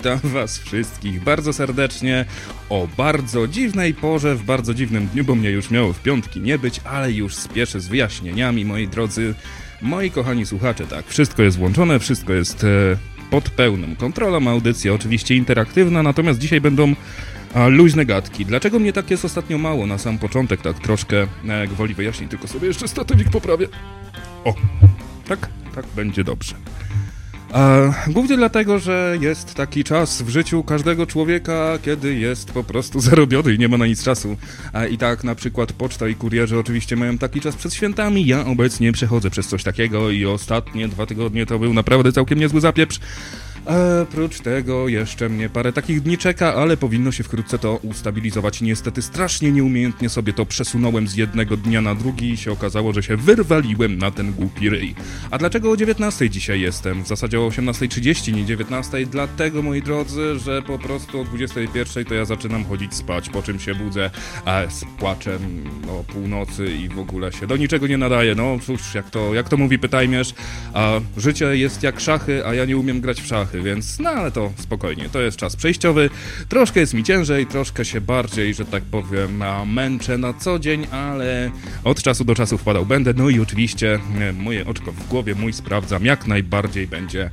witam was wszystkich bardzo serdecznie o bardzo dziwnej porze, w bardzo dziwnym dniu, bo mnie już miało w piątki nie być, ale już spieszę z wyjaśnieniami, moi drodzy, moi kochani słuchacze, tak, wszystko jest włączone, wszystko jest pod pełną kontrolą, audycja oczywiście interaktywna, natomiast dzisiaj będą luźne gadki. Dlaczego mnie tak jest ostatnio mało na sam początek, tak troszkę gwoli wyjaśnień, tylko sobie jeszcze statywik poprawię. O, tak będzie dobrze. Głównie dlatego, że jest taki czas w życiu każdego człowieka, kiedy jest po prostu zarobiony i nie ma na nic czasu. I tak na przykład poczta i kurierzy oczywiście mają taki czas przed świętami. Ja obecnie przechodzę przez coś takiego i ostatnie 2 tygodnie to był naprawdę całkiem niezły zapieprz. Prócz tego jeszcze mnie parę takich dni czeka, ale powinno się wkrótce to ustabilizować. Niestety strasznie nieumiejętnie sobie to przesunąłem z jednego dnia na drugi i się okazało, że się wyrwaliłem na ten głupi ryj. A dlaczego o 19 dzisiaj jestem? W zasadzie o 18:30, nie 19. Dlatego, moi drodzy, że po prostu o 21 to ja zaczynam chodzić spać, po czym się budzę z płaczem o północy i w ogóle się do niczego nie nadaje. No cóż, jak to mówi Pytajmierz, życie jest jak szachy, a ja nie umiem grać w szachy. Więc, no ale to spokojnie, to jest czas przejściowy, troszkę jest mi ciężej, troszkę się bardziej, że tak powiem, męczę na co dzień, ale od czasu do czasu wpadał będę, no i oczywiście moje oczko w głowie, mój sprawdzam, jak najbardziej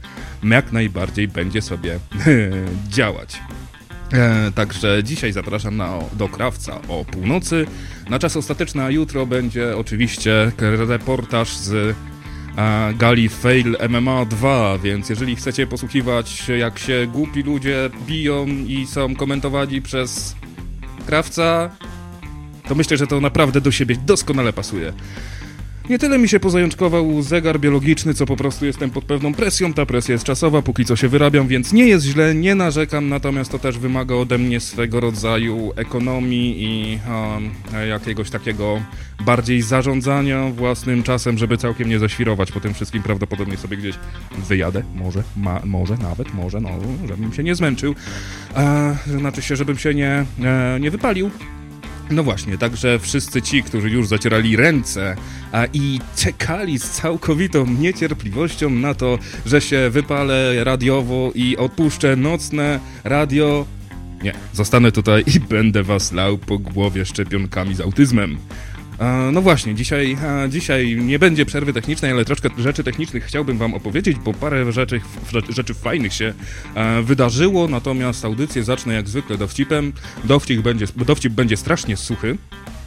będzie sobie działać. Także dzisiaj zapraszam do Krawca o północy, na czas ostateczny, a jutro będzie oczywiście reportaż z gali Fail MMA 2, więc jeżeli chcecie posłuchiwać, jak się głupi ludzie biją i są komentowani przez Krawca, to myślę, że to naprawdę do siebie doskonale pasuje. Nie tyle mi się pozajączkował zegar biologiczny, co po prostu jestem pod pewną presją, ta presja jest czasowa, póki co się wyrabiam, więc nie jest źle, nie narzekam, natomiast to też wymaga ode mnie swego rodzaju ekonomii i jakiegoś takiego bardziej zarządzania własnym czasem, żeby całkiem nie zaświrować po tym wszystkim, prawdopodobnie sobie gdzieś wyjadę, może nawet, żebym się nie zmęczył, znaczy się, żebym się nie wypalił. No właśnie, także wszyscy ci, którzy już zacierali ręce i czekali z całkowitą niecierpliwością na to, że się wypalę radiowo i odpuszczę nocne radio, nie, zostanę tutaj i będę was lał po głowie szczepionkami z autyzmem. No właśnie, dzisiaj nie będzie przerwy technicznej, ale troszkę rzeczy technicznych chciałbym wam opowiedzieć, bo parę rzeczy fajnych się wydarzyło, natomiast audycję zacznę jak zwykle dowcipem. Dowcip będzie strasznie suchy.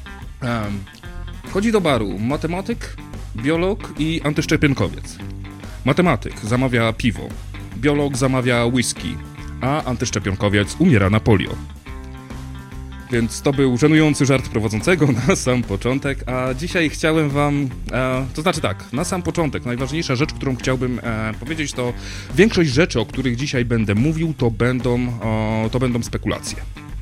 Wchodzi do baru matematyk, biolog i antyszczepionkowiec. Matematyk zamawia piwo, biolog zamawia whisky, a antyszczepionkowiec umiera na polio. Więc to był żenujący żart prowadzącego na sam początek, a dzisiaj chciałem wam, to znaczy tak, na sam początek, najważniejsza rzecz, którą chciałbym powiedzieć, to większość rzeczy, o których dzisiaj będę mówił, to będą spekulacje.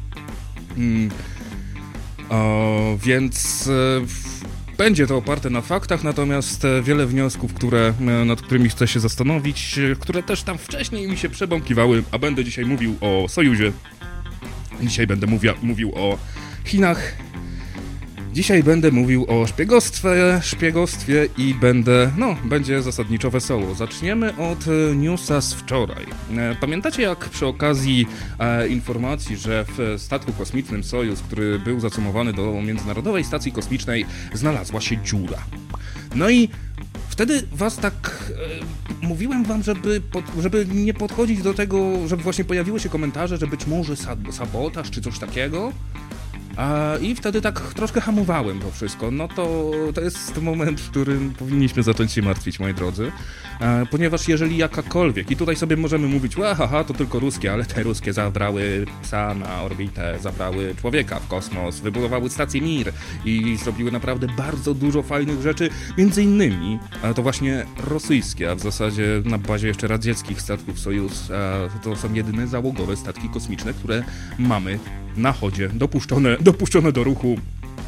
Więc będzie to oparte na faktach, natomiast wiele wniosków, nad którymi chcę się zastanowić, które też tam wcześniej mi się przebąkiwały, a będę dzisiaj mówił o Sojuzie. Dzisiaj będę mówił o Chinach. Dzisiaj będę mówił o szpiegostwie i będzie zasadniczo wesoło. Zaczniemy od newsa z wczoraj. Pamiętacie, jak przy okazji informacji, że w statku kosmicznym Sojuz, który był zacumowany do Międzynarodowej Stacji Kosmicznej, znalazła się dziura. No i wtedy was tak mówiłem wam, żeby nie podchodzić do tego, żeby właśnie pojawiły się komentarze, że być może sabotaż czy coś takiego. I wtedy tak troszkę hamowałem to wszystko. No to jest moment, w którym powinniśmy zacząć się martwić, moi drodzy. Ponieważ jeżeli jakakolwiek, i tutaj sobie możemy mówić, to tylko ruskie, ale te ruskie zabrały psa na orbitę, zabrały człowieka w kosmos, wybudowały stację Mir i zrobiły naprawdę bardzo dużo fajnych rzeczy, między innymi to właśnie rosyjskie, a w zasadzie na bazie jeszcze radzieckich statków Sojuz, to są jedyne załogowe statki kosmiczne, które mamy na chodzie, dopuszczone do ruchu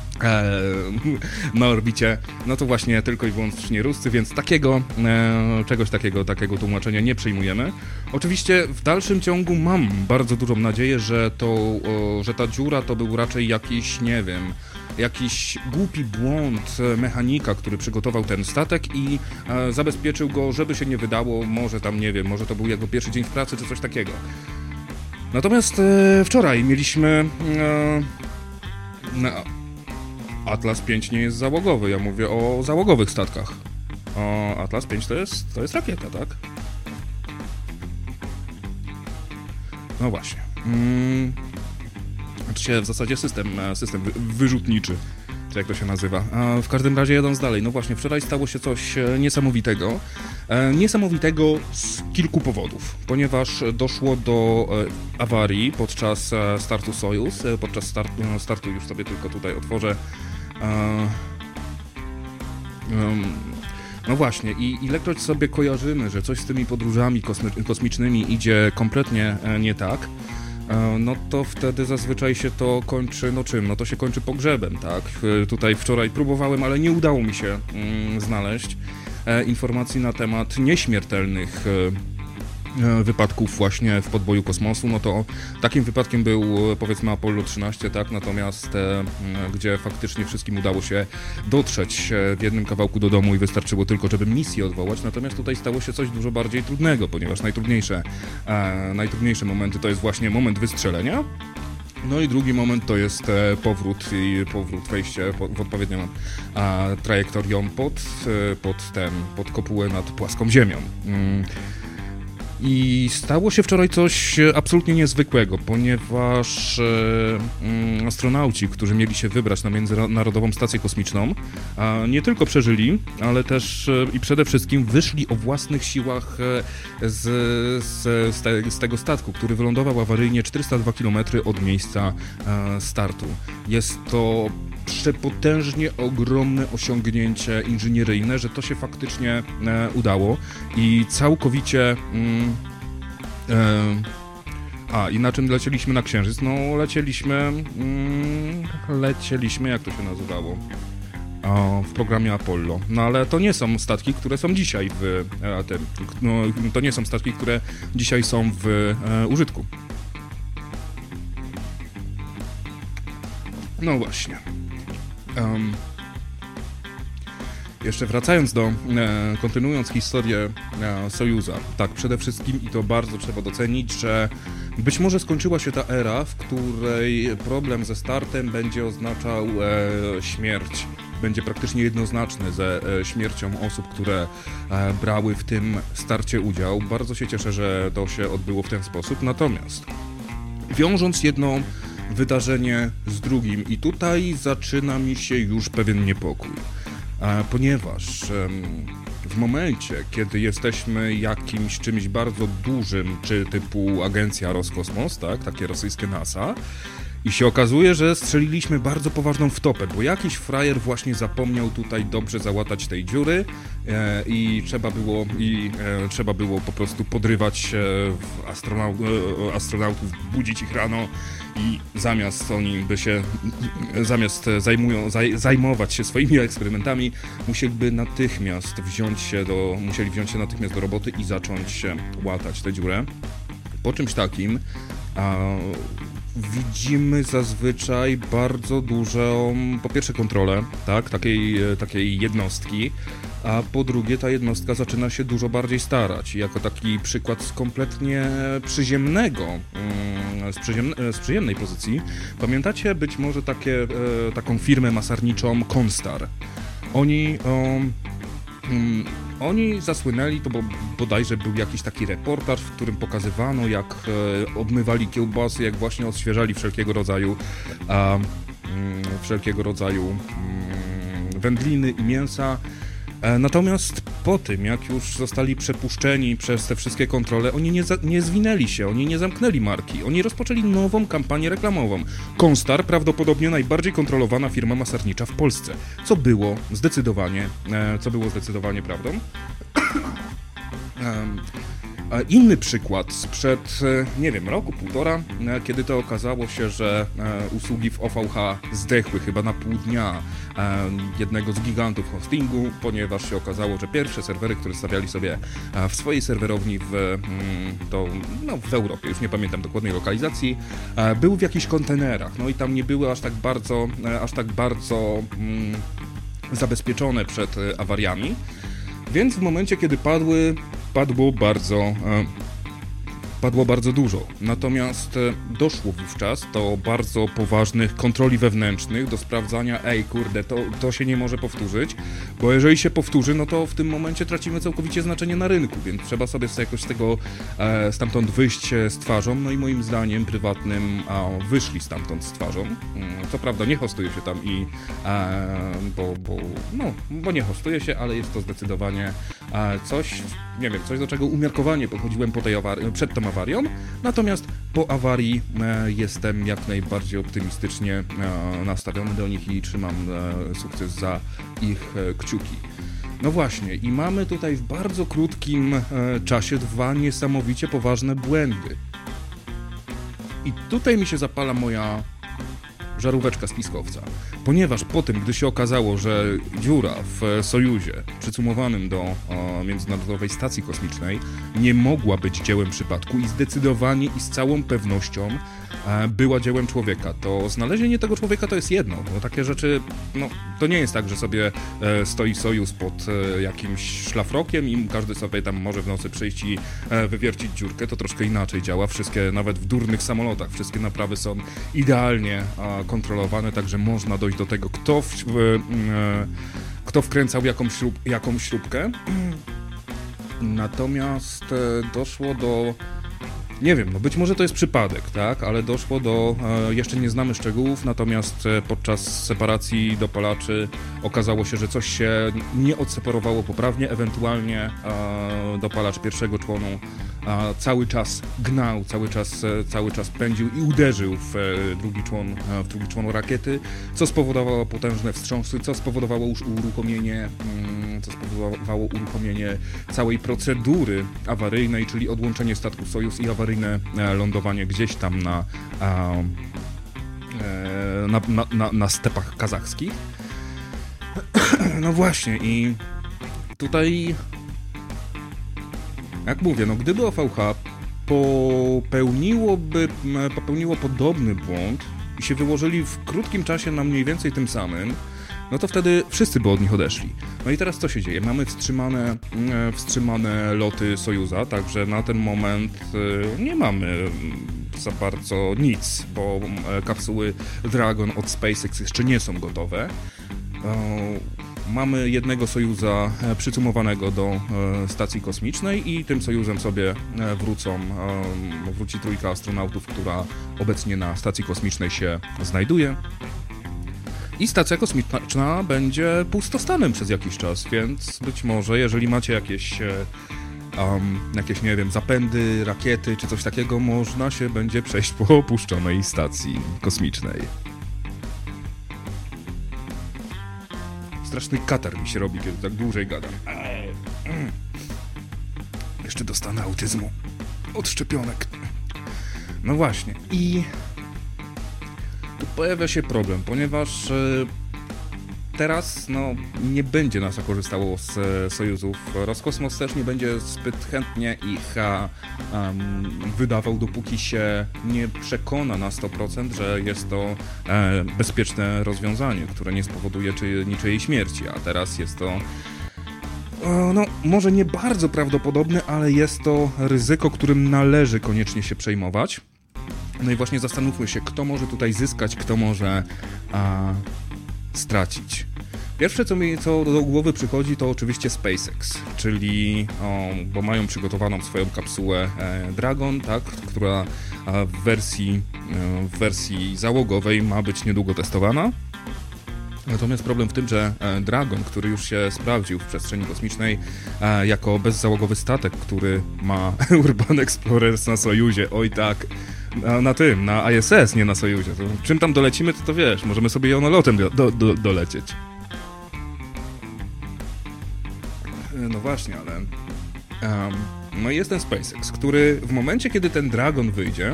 na orbicie, no to właśnie tylko i wyłącznie Ruscy, więc czegoś takiego tłumaczenia nie przyjmujemy. Oczywiście w dalszym ciągu mam bardzo dużą nadzieję, że ta dziura to był raczej jakiś głupi błąd mechanika, który przygotował ten statek i zabezpieczył go, żeby się nie wydało, może to był jego pierwszy dzień w pracy czy coś takiego. Natomiast wczoraj mieliśmy... Atlas 5 nie jest załogowy, ja mówię o załogowych statkach. Atlas 5 to jest rakieta, tak? No właśnie. W zasadzie system wyrzutniczy, czy jak to się nazywa. W każdym razie jadąc dalej, no właśnie, wczoraj stało się coś niesamowitego. Niesamowitego z kilku powodów, ponieważ doszło do awarii podczas startu Sojuz. Podczas startu już sobie tylko tutaj otworzę. No właśnie, i ilekroć sobie kojarzymy, że coś z tymi podróżami kosmicznymi idzie kompletnie nie tak, no to wtedy zazwyczaj się to kończy, no czym? No to się kończy pogrzebem, tak? Tutaj wczoraj próbowałem, ale nie udało mi się znaleźć informacji na temat nieśmiertelnych wypadków właśnie w podboju kosmosu. No to takim wypadkiem był powiedzmy Apollo 13, tak? Natomiast gdzie faktycznie wszystkim udało się dotrzeć w jednym kawałku do domu i wystarczyło tylko, żeby misję odwołać. Natomiast tutaj stało się coś dużo bardziej trudnego, ponieważ najtrudniejsze momenty to jest właśnie moment wystrzelenia. No i drugi moment to jest powrót, wejście w odpowiednią trajektorią pod kopułę nad płaską ziemią. I stało się wczoraj coś absolutnie niezwykłego, ponieważ astronauci, którzy mieli się wybrać na Międzynarodową Stację Kosmiczną, nie tylko przeżyli, ale też i przede wszystkim wyszli o własnych siłach z tego statku, który wylądował awaryjnie 402 km od miejsca startu. Jest to przepotężnie ogromne osiągnięcie inżynieryjne, że to się faktycznie udało i całkowicie... I na czym lecieliśmy na Księżyc? No lecieliśmy, jak to się nazywało? W programie Apollo. No ale to nie są statki, które są dzisiaj to nie są statki, które dzisiaj są w użytku. No właśnie. Jeszcze wracając kontynuując historię Sojuza, tak, przede wszystkim i to bardzo trzeba docenić, że być może skończyła się ta era, w której problem ze startem będzie oznaczał śmierć. Będzie praktycznie jednoznaczny ze śmiercią osób, które brały w tym starcie udział. Bardzo się cieszę, że to się odbyło w ten sposób. Natomiast wiążąc jedno wydarzenie z drugim i tutaj zaczyna mi się już pewien niepokój, ponieważ w momencie, kiedy jesteśmy jakimś czymś bardzo dużym, czy typu agencja Roskosmos, tak, takie rosyjskie NASA, i się okazuje, że strzeliliśmy bardzo poważną wtopę, bo jakiś frajer właśnie zapomniał tutaj dobrze załatać tej dziury i trzeba było po prostu podrywać astronautów, budzić ich rano i zajmować się swoimi eksperymentami, musieli wziąć się natychmiast do roboty i zacząć łatać tę dziurę. Po czymś takim widzimy zazwyczaj bardzo dużą, po pierwsze kontrolę, tak, takiej jednostki, a po drugie ta jednostka zaczyna się dużo bardziej starać. Jako taki przykład z kompletnie z przyjemnej pozycji, pamiętacie być może taką firmę masarniczą Konstar. Oni zasłynęli, to bodajże był jakiś taki reportaż, w którym pokazywano, jak obmywali kiełbasy, jak właśnie odświeżali wszelkiego rodzaju wędliny i mięsa. Natomiast po tym, jak już zostali przepuszczeni przez te wszystkie kontrole, oni nie zwinęli się, oni nie zamknęli marki, oni rozpoczęli nową kampanię reklamową. Konstar, prawdopodobnie najbardziej kontrolowana firma masarnicza w Polsce, co było zdecydowanie prawdą. Inny przykład sprzed, nie wiem, roku, półtora, kiedy to okazało się, że usługi w OVH zdechły chyba na pół dnia jednego z gigantów hostingu, ponieważ się okazało, że pierwsze serwery, które stawiali sobie w swojej serwerowni w Europie, już nie pamiętam dokładnej lokalizacji, były w jakichś kontenerach, no i tam nie były aż tak bardzo zabezpieczone przed awariami, więc w momencie, kiedy padło bardzo padło bardzo dużo. Natomiast doszło wówczas do bardzo poważnych kontroli wewnętrznych, do sprawdzania, kurde, to się nie może powtórzyć, bo jeżeli się powtórzy, no to w tym momencie tracimy całkowicie znaczenie na rynku, więc trzeba sobie jakoś z tego stamtąd wyjść z twarzą, no i moim zdaniem prywatnym wyszli stamtąd z twarzą. Co prawda nie hostuje się tam bo nie hostuje się, ale jest to zdecydowanie coś, nie wiem, coś do czego umiarkowanie podchodziłem przed tą awarią, natomiast po awarii jestem jak najbardziej optymistycznie nastawiony do nich i trzymam sukces za ich kciuki. No właśnie, i mamy tutaj w bardzo krótkim czasie 2 niesamowicie poważne błędy. I tutaj mi się zapala moja żaróweczka z piskowca, ponieważ po tym, gdy się okazało, że dziura w Sojuzie przycumowanym do Międzynarodowej Stacji Kosmicznej nie mogła być dziełem przypadku i zdecydowanie i z całą pewnością była dziełem człowieka, to znalezienie tego człowieka to jest jedno, bo takie rzeczy, no to nie jest tak, że sobie stoi Sojuz pod jakimś szlafrokiem i każdy sobie tam może w nocy przyjść i wywiercić dziurkę, to troszkę inaczej działa, wszystkie, nawet w durnych samolotach, wszystkie naprawy są idealnie kontrolowane, także można dojść do tego, kto wkręcał jakąś śrubkę. Natomiast doszło do, nie wiem, no być może to jest przypadek, tak, ale doszło do, jeszcze nie znamy szczegółów, natomiast podczas separacji dopalaczy okazało się, że coś się nie odseparowało poprawnie, ewentualnie dopalacz pierwszego członu cały czas gnał, cały czas pędził i uderzył w drugi człon rakiety, co spowodowało potężne wstrząsy, co spowodowało uruchomienie całej procedury awaryjnej, czyli odłączenie statku Sojuz i awaryjne lądowanie gdzieś tam na stepach kazachskich. No właśnie, i tutaj, jak mówię, no gdyby OVH popełniło podobny błąd i się wyłożyli w krótkim czasie na mniej więcej tym samym, no to wtedy wszyscy by od nich odeszli. No i teraz co się dzieje? Mamy wstrzymane loty Sojuza, także na ten moment nie mamy za bardzo nic, bo kapsuły Dragon od SpaceX jeszcze nie są gotowe. Mamy jednego Sojuza przycumowanego do stacji kosmicznej i tym Sojuzem sobie wróci 3 astronautów, która obecnie na stacji kosmicznej się znajduje. I stacja kosmiczna będzie pustostanem przez jakiś czas, więc być może, jeżeli macie jakieś, nie wiem, zapędy, rakiety czy coś takiego, można się będzie przejść po opuszczonej stacji kosmicznej. Straszny katar mi się robi, kiedy tak dłużej gadam. Jeszcze dostanę autyzmu od szczepionek. No właśnie, i tu pojawia się problem, ponieważ teraz nie będzie NASA korzystało z Sojuzów. Roskosmos też nie będzie zbyt chętnie ich wydawał, dopóki się nie przekona na 100%, że jest to bezpieczne rozwiązanie, które nie spowoduje niczyjej śmierci, a teraz jest to może nie bardzo prawdopodobne, ale jest to ryzyko, którym należy koniecznie się przejmować. No i właśnie zastanówmy się, kto może tutaj zyskać, kto może stracić. Pierwsze, co do głowy przychodzi, to oczywiście SpaceX, czyli, bo mają przygotowaną swoją kapsułę Dragon, tak, która w wersji załogowej ma być niedługo testowana. Natomiast problem w tym, że Dragon, który już się sprawdził w przestrzeni kosmicznej jako bezzałogowy statek, który ma Urban Explorers na Sojuzie, oj tak, na ISS, nie na Sojuzie. To czym tam dolecimy, to wiesz, możemy sobie jonolotem dolecieć. No właśnie, ale no jest ten SpaceX, który w momencie, kiedy ten Dragon wyjdzie,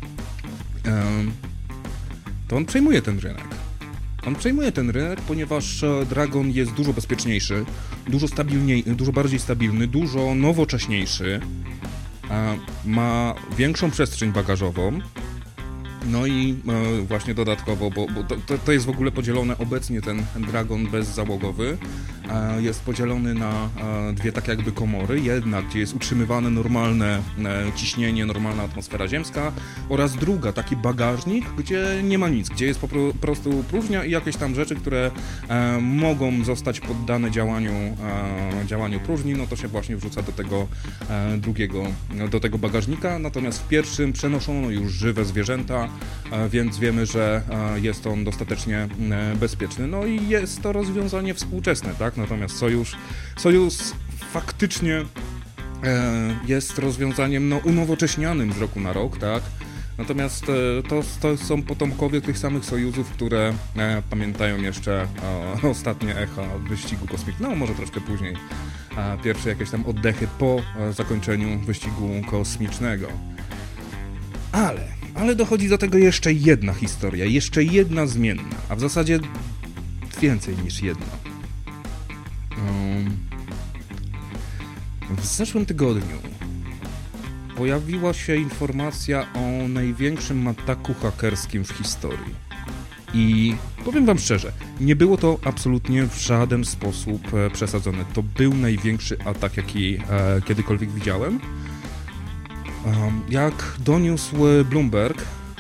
to on przejmuje ten rynek. Ponieważ Dragon jest dużo bezpieczniejszy, dużo bardziej stabilny, dużo nowocześniejszy, ma większą przestrzeń bagażową, No i właśnie dodatkowo, bo to jest w ogóle podzielone obecnie, ten Dragon bezzałogowy jest podzielony na dwie tak jakby komory. Jedna, gdzie jest utrzymywane normalne ciśnienie, normalna atmosfera ziemska, oraz druga, taki bagażnik, gdzie nie ma nic, gdzie jest po prostu próżnia i jakieś tam rzeczy, które mogą zostać poddane działaniu próżni, no to się właśnie wrzuca do tego drugiego, do tego bagażnika. Natomiast w pierwszym przenoszono już żywe zwierzęta, więc wiemy, że jest on dostatecznie bezpieczny. No i jest to rozwiązanie współczesne, tak? Natomiast Sojuz faktycznie jest rozwiązaniem unowocześnianym z roku na rok, tak? Natomiast to są potomkowie tych samych Sojuzów, które pamiętają jeszcze ostatnie echa wyścigu kosmicznego, no może troszkę później, pierwsze jakieś tam oddechy po zakończeniu wyścigu kosmicznego. Ale dochodzi do tego jeszcze jedna historia, jeszcze jedna zmienna, a w zasadzie więcej niż jedna. W zeszłym tygodniu pojawiła się informacja o największym ataku hakerskim w historii. I powiem wam szczerze, nie było to absolutnie w żaden sposób przesadzone. To był największy atak, jaki kiedykolwiek widziałem. Jak doniósł Bloomberg,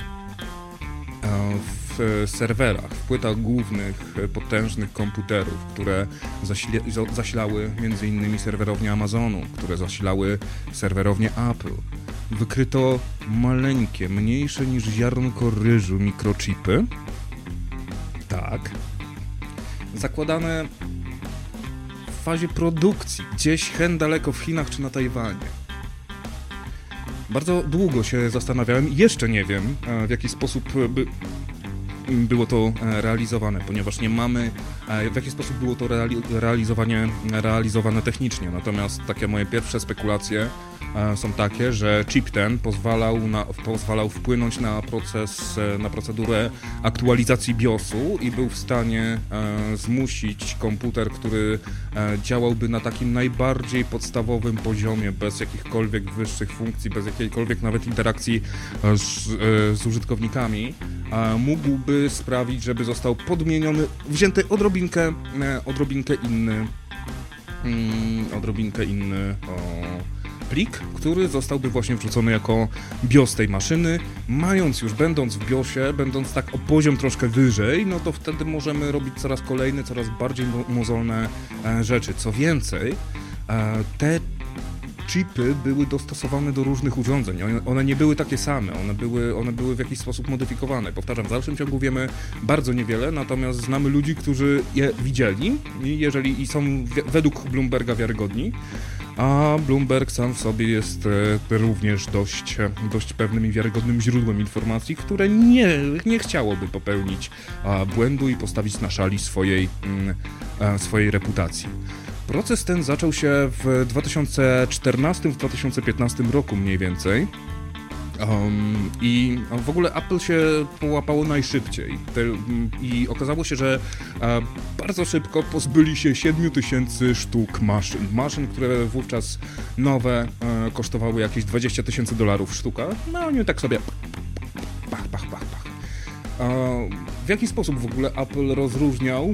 w serwerach, w płytach głównych potężnych komputerów, które zasilały m.in. serwerownię Amazonu, które zasilały serwerownię Apple, wykryto maleńkie, mniejsze niż ziarnko ryżu mikrochipy. Tak. Zakładane w fazie produkcji, gdzieś hen daleko w Chinach czy na Tajwanie. Bardzo długo się zastanawiałem i jeszcze nie wiem, w jaki sposób było to realizowane, ponieważ nie mamy, w jaki sposób było to realizowane technicznie. Natomiast takie moje pierwsze spekulacje są takie, że chip ten pozwalał wpłynąć na procedurę aktualizacji BIOS-u i był w stanie zmusić komputer, który działałby na takim najbardziej podstawowym poziomie, bez jakichkolwiek wyższych funkcji, bez jakiejkolwiek nawet interakcji z użytkownikami, mógłby sprawić, żeby został podmieniony, wzięty odrobinkę inny plik, który zostałby właśnie wrzucony jako BIOS tej maszyny. Będąc w BIOSie, będąc tak o poziom troszkę wyżej, no to wtedy możemy robić coraz kolejne, coraz bardziej mozolne rzeczy. Co więcej, te chipy były dostosowane do różnych urządzeń. One nie były takie same, one były w jakiś sposób modyfikowane. Powtarzam, w dalszym ciągu wiemy bardzo niewiele, natomiast znamy ludzi, którzy je widzieli i są według Bloomberga wiarygodni. A Bloomberg sam w sobie jest również dość pewnym i wiarygodnym źródłem informacji, które nie chciałoby popełnić błędu i postawić na szali swojej reputacji. Proces ten zaczął się w 2014-2015 roku mniej więcej. I w ogóle Apple się połapało najszybciej i okazało się, że bardzo szybko pozbyli się 7000 sztuk maszyn, które wówczas nowe kosztowały jakieś $20,000 sztuka. No oni tak sobie pach. W jaki sposób w ogóle Apple rozróżniał,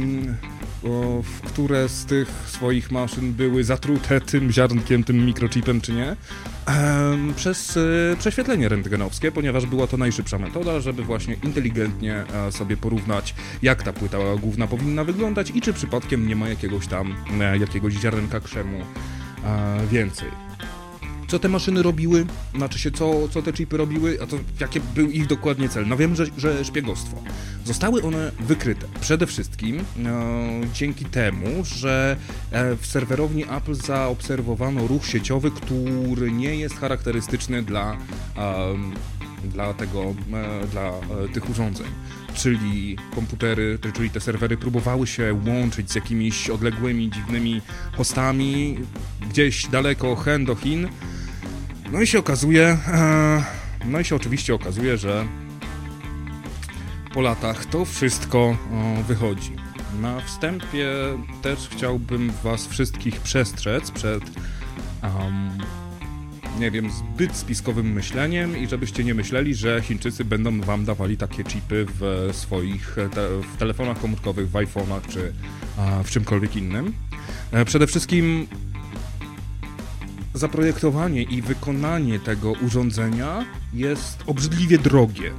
które z tych swoich maszyn były zatrute tym ziarnkiem, tym mikrochipem, czy nie? Przez prześwietlenie rentgenowskie, ponieważ była to najszybsza metoda, żeby właśnie inteligentnie sobie porównać, jak ta płyta główna powinna wyglądać i czy przypadkiem nie ma jakiegoś ziarenka krzemu więcej. Co te maszyny robiły? Znaczy się, co te chipy robiły, a to jaki był ich dokładnie cel? No wiem, że szpiegostwo. Zostały one wykryte przede wszystkim dzięki temu, że w serwerowni Apple zaobserwowano ruch sieciowy, który nie jest charakterystyczny dla tych urządzeń. Czyli komputery, czyli te serwery próbowały się łączyć z jakimiś odległymi, dziwnymi hostami gdzieś daleko hen do Chin. No i się oczywiście okazuje, że po latach to wszystko wychodzi. Na wstępie też chciałbym was wszystkich przestrzec przed nie wiem, zbyt spiskowym myśleniem i żebyście nie myśleli, że Chińczycy będą wam dawali takie chipy w swoich w telefonach komórkowych, w iPhone'ach czy w czymkolwiek innym. Przede wszystkim zaprojektowanie i wykonanie tego urządzenia jest obrzydliwie drogie.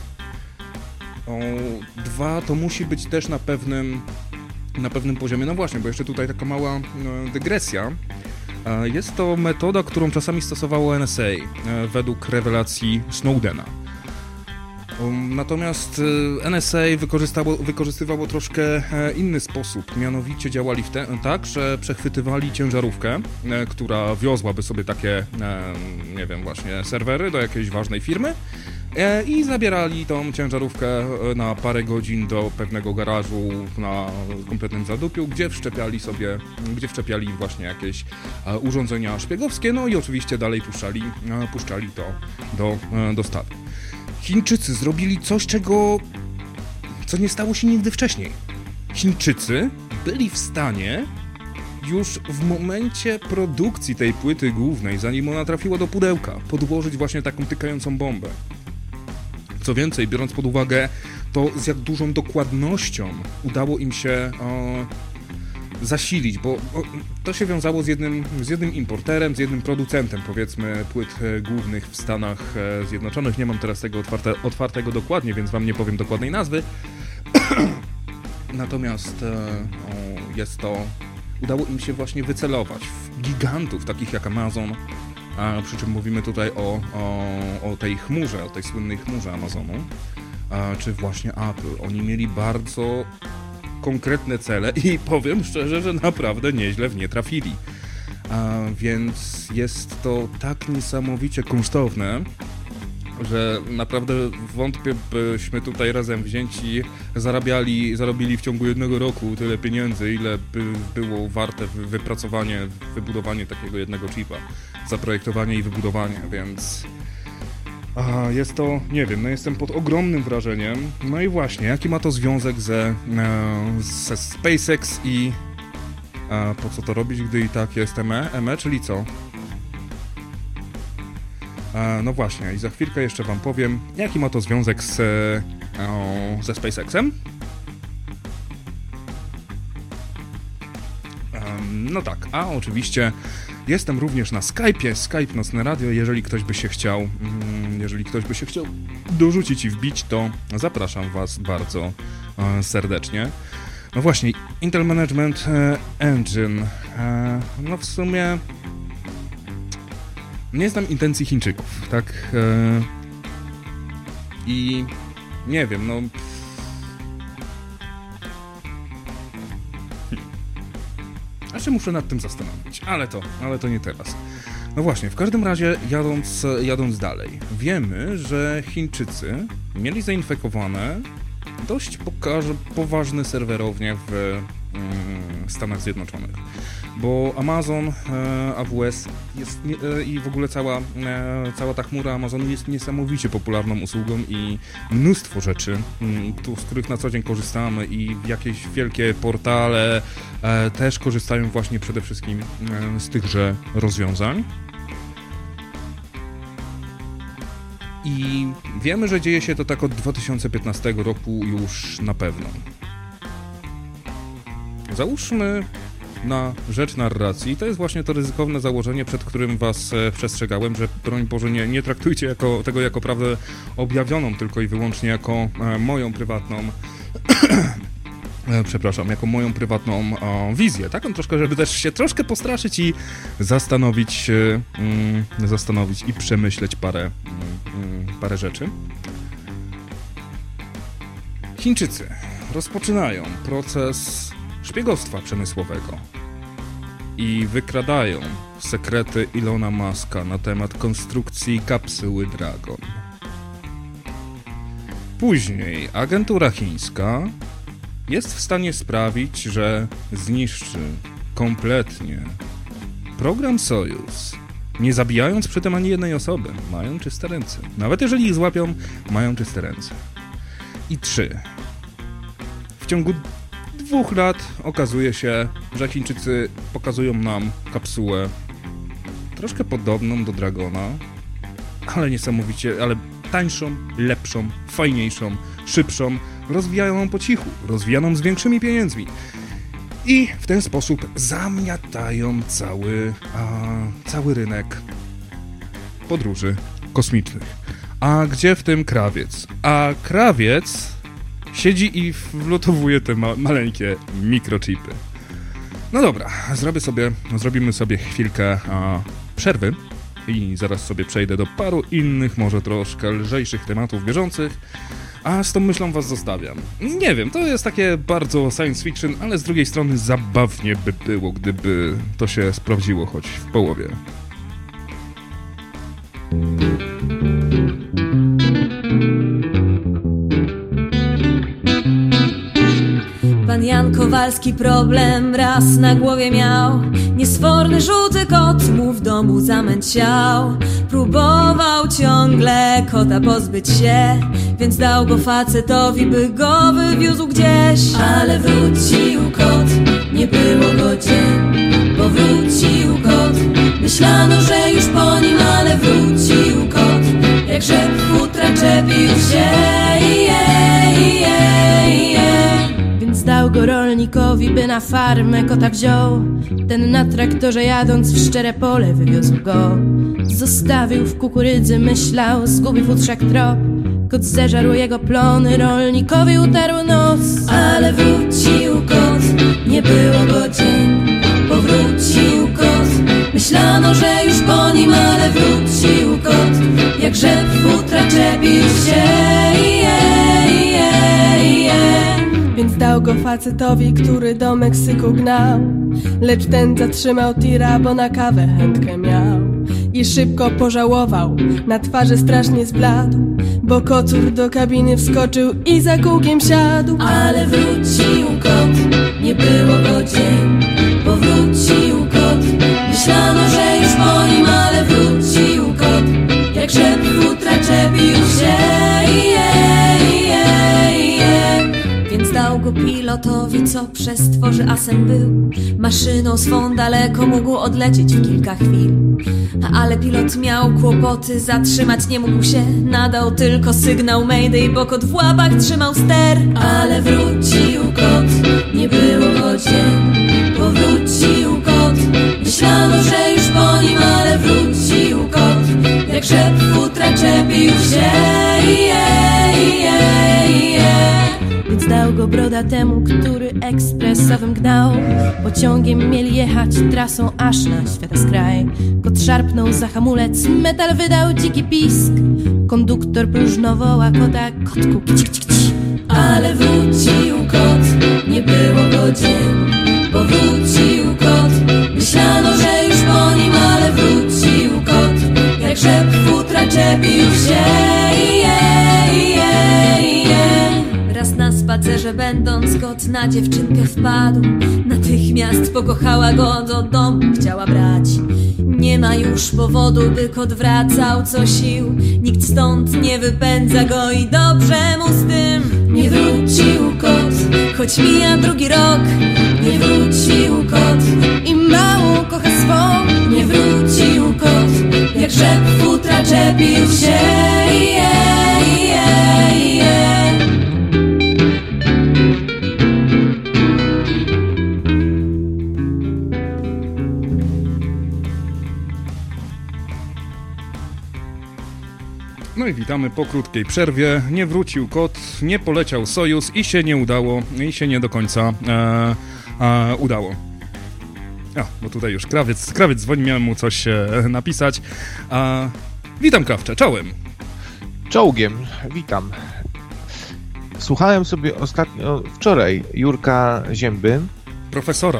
Dwa, to musi być też na pewnym poziomie. No właśnie, bo jeszcze tutaj taka mała dygresja. Jest to metoda, którą czasami stosowało NSA według rewelacji Snowdena. Natomiast NSA wykorzystywało troszkę inny sposób. Mianowicie działali tak, że przechwytywali ciężarówkę, która wiozłaby sobie takie, nie wiem, właśnie serwery do jakiejś ważnej firmy i zabierali tą ciężarówkę na parę godzin do pewnego garażu na kompletnym zadupiu, gdzie wszczepiali właśnie jakieś urządzenia szpiegowskie, no i oczywiście dalej puszczali to do dostawy. Chińczycy zrobili coś, co nie stało się nigdy wcześniej. Chińczycy byli w stanie już w momencie produkcji tej płyty głównej, zanim ona trafiła do pudełka, podłożyć właśnie taką tykającą bombę. Co więcej, biorąc pod uwagę to, z jak dużą dokładnością udało im się zasilić, bo to się wiązało z jednym importerem, z jednym producentem, powiedzmy, płyt głównych w Stanach Zjednoczonych. Nie mam teraz tego otwartego dokładnie, więc wam nie powiem dokładnej nazwy. Natomiast udało im się właśnie wycelować w gigantów, takich jak Amazon, przy czym mówimy tutaj o tej chmurze, o tej słynnej chmurze Amazonu, czy właśnie Apple. Oni mieli bardzo konkretne cele i powiem szczerze, że naprawdę nieźle w nie trafili. Więc jest to tak niesamowicie kunsztowne, że naprawdę wątpię, byśmy tutaj razem wzięci zarobili w ciągu jednego roku tyle pieniędzy, ile by było warte wybudowanie takiego jednego chipa, zaprojektowanie i wybudowanie, więc jest to, nie wiem, no jestem pod ogromnym wrażeniem. No i właśnie, jaki ma to związek ze SpaceX i po co to robić, gdy i tak jest ME, czyli co? No właśnie, i za chwilkę jeszcze wam powiem, jaki ma to związek ze SpaceXem. No tak, a oczywiście jestem również na Skype'ie, Skype Nocne Radio, jeżeli ktoś by się chciał dorzucić i wbić, to zapraszam was bardzo serdecznie. No właśnie, Intel Management Engine, no w sumie nie znam intencji Chińczyków, tak? I nie wiem, no... Aż się muszę nad tym zastanowić, ale to nie teraz. No właśnie, w każdym razie jadąc dalej, wiemy, że Chińczycy mieli zainfekowane dość poważne serwerownie w Stanach Zjednoczonych, bo Amazon, AWS jest i w ogóle cała ta chmura Amazonu jest niesamowicie popularną usługą i mnóstwo rzeczy, z których na co dzień korzystamy i jakieś wielkie portale też korzystają właśnie przede wszystkim z tychże rozwiązań. I wiemy, że dzieje się to tak od 2015 roku już na pewno. Załóżmy na rzecz narracji, to jest właśnie to ryzykowne założenie, przed którym was przestrzegałem, że broń Boże nie traktujcie tego jako prawdę objawioną, tylko i wyłącznie jako moją prywatną jako moją prywatną wizję, taką troszkę, żeby też się troszkę postraszyć i zastanowić i przemyśleć parę rzeczy. Chińczycy rozpoczynają proces szpiegostwa przemysłowego i wykradają sekrety Elona Muska na temat konstrukcji kapsuły Dragon. Później agentura chińska jest w stanie sprawić, że zniszczy kompletnie program Sojus, nie zabijając przy tym ani jednej osoby. Mają czyste ręce. Nawet jeżeli ich złapią, mają czyste ręce. I 3. W ciągu 2 lat okazuje się, że Chińczycy pokazują nam kapsułę troszkę podobną do Dragona, ale niesamowicie, ale tańszą, lepszą, fajniejszą, szybszą, rozwijaną po cichu, rozwijaną z większymi pieniędzmi. I w ten sposób zamiatają cały rynek podróży kosmicznych. A gdzie w tym krawiec? A krawiec siedzi i wlotowuje te maleńkie mikrochipy. No dobra, zrobimy sobie chwilkę przerwy i zaraz sobie przejdę do paru innych, może troszkę lżejszych tematów bieżących, a z tą myślą was zostawiam. Nie wiem, to jest takie bardzo science fiction, ale z drugiej strony zabawnie by było, gdyby to się sprawdziło choć w połowie. Pan Jan Kowalski problem raz na głowie miał. Niesforny żółty kot mu w domu zamęciał. Próbował ciągle kota pozbyć się, więc dał go facetowi, by go wywiózł gdzieś. Ale wrócił kot, nie było go dzień. Powrócił kot, myślano, że już po nim, ale wrócił kot. Jak rzep futra czepił się, więc dał go rolnikowi, by na farmę kota wziął. Ten na traktorze jadąc w szczere pole wywiózł go. Zostawił w kukurydzy, myślał, zgubi futrzak trop. Kot zeżarł jego plony, rolnikowi utarł nos. Ale wrócił kot, nie było go dzień. Powrócił kot, myślano, że już po nim, ale wrócił kot. Jak rzep futra czepił się, więc dał go facetowi, który do Meksyku gnał. Lecz ten zatrzymał tira, bo na kawę chętkę miał. I szybko pożałował, na twarzy strasznie zbladł, bo kocur do kabiny wskoczył i za kółkiem siadł. Ale wrócił kot, nie było go dzień. Powrócił kot, myślano, że już po nim, ale wrócił kot. Jak rzep futra czepił się, więc dał go pilotowi, co przez tworzy asem był. Maszyną swą daleko mógł odlecieć w kilka chwil. Ale pilot miał kłopoty, zatrzymać nie mógł się. Nadał tylko sygnał mayday, bo kot w łapach trzymał ster. Ale wrócił kot, nie było go dzień. Powrócił kot, myślano, że już po nim, ale wrócił kot. Jak rzep futra czepił się, więc dał go brodatemu, który ekspresowym gnał. Pociągiem mieli jechać trasą aż na świata skraj. Kot szarpnął za hamulec, metal wydał dziki pisk. Konduktor próżno woła kota, kotku, kici, kici, kici. Ale wrócił kot, nie było go dzień. Powrócił kot, myślano, że już po nim, ale wrócił kot. Jak rzep futra czepił się, raz na spacerze będąc kot na dziewczynkę wpadł. Natychmiast pokochała go, do domu chciała brać. Nie ma już powodu, by kot wracał co sił. Nikt stąd nie wypędza go i dobrze mu z tym. Nie wrócił kot, choć mija drugi rok. Nie wrócił kot i małą kocha swą. Nie wrócił kot, jak rzep futra czepił się, No i witamy po krótkiej przerwie. Nie wrócił kot, nie poleciał Sojus i się nie udało, i się nie do końca udało. Bo tutaj już krawiec dzwoni, miałem mu coś napisać. Witam, krawcze, czołem. Czołgiem, witam. Słuchałem sobie wczoraj Jurka Zięby. Profesora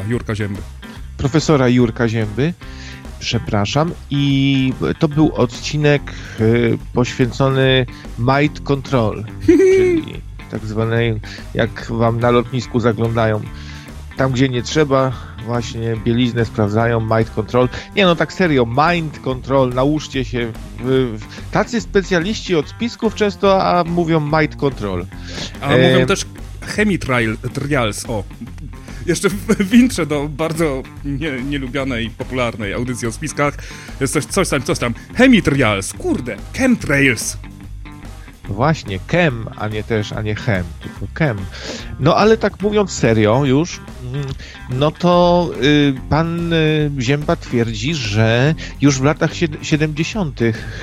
Jurka Zięby, przepraszam, i to był odcinek poświęcony Mind Control, czyli tak zwanej, jak wam na lotnisku zaglądają, tam gdzie nie trzeba, właśnie bieliznę sprawdzają, Mind Control. Nie no, tak serio, Mind Control, nałóżcie się. Tacy specjaliści od spisków często mówią Mind Control. A mówią też Chemitrials, jeszcze w intrze do bardzo nielubianej, popularnej audycji o spiskach jest coś tam. Chemitrials, kurde, chemtrails. Właśnie, chem, a nie chem, tylko chem. No ale tak mówiąc serio już, no to pan Zięba twierdzi, że już w latach 70.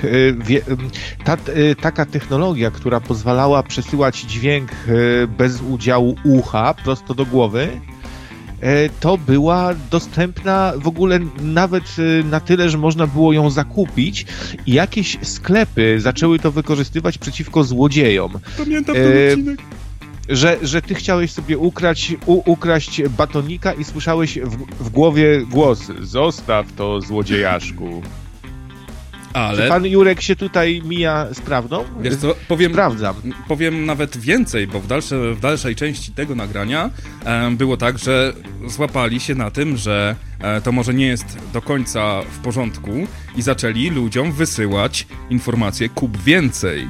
Taka technologia, która pozwalała przesyłać dźwięk bez udziału ucha prosto do głowy, to była dostępna w ogóle nawet na tyle, że można było ją zakupić i jakieś sklepy zaczęły to wykorzystywać przeciwko złodziejom. Pamiętam ten odcinek. Że ty chciałeś sobie ukraść batonika i słyszałeś w głowie głos: zostaw to, złodziejaszku. Ale... Czy pan Jurek się tutaj mija z prawdą? Wiesz co, sprawdzam. Powiem nawet więcej, bo w dalszej części tego nagrania było tak, że złapali się na tym, że to może nie jest do końca w porządku i zaczęli ludziom wysyłać informacje: kup więcej.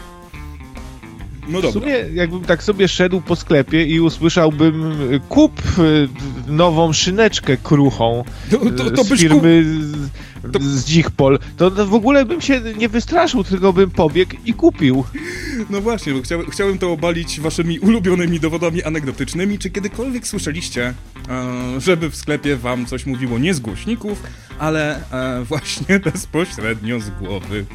No dobra. W sumie jakbym tak sobie szedł po sklepie i usłyszałbym: kup nową szyneczkę kruchą z firmy z Dzichpol, to w ogóle bym się nie wystraszył, tylko bym pobiegł i kupił. No właśnie, bo chciałem to obalić waszymi ulubionymi dowodami anegdotycznymi. Czy kiedykolwiek słyszeliście, żeby w sklepie wam coś mówiło nie z głośników, ale właśnie bezpośrednio z głowy?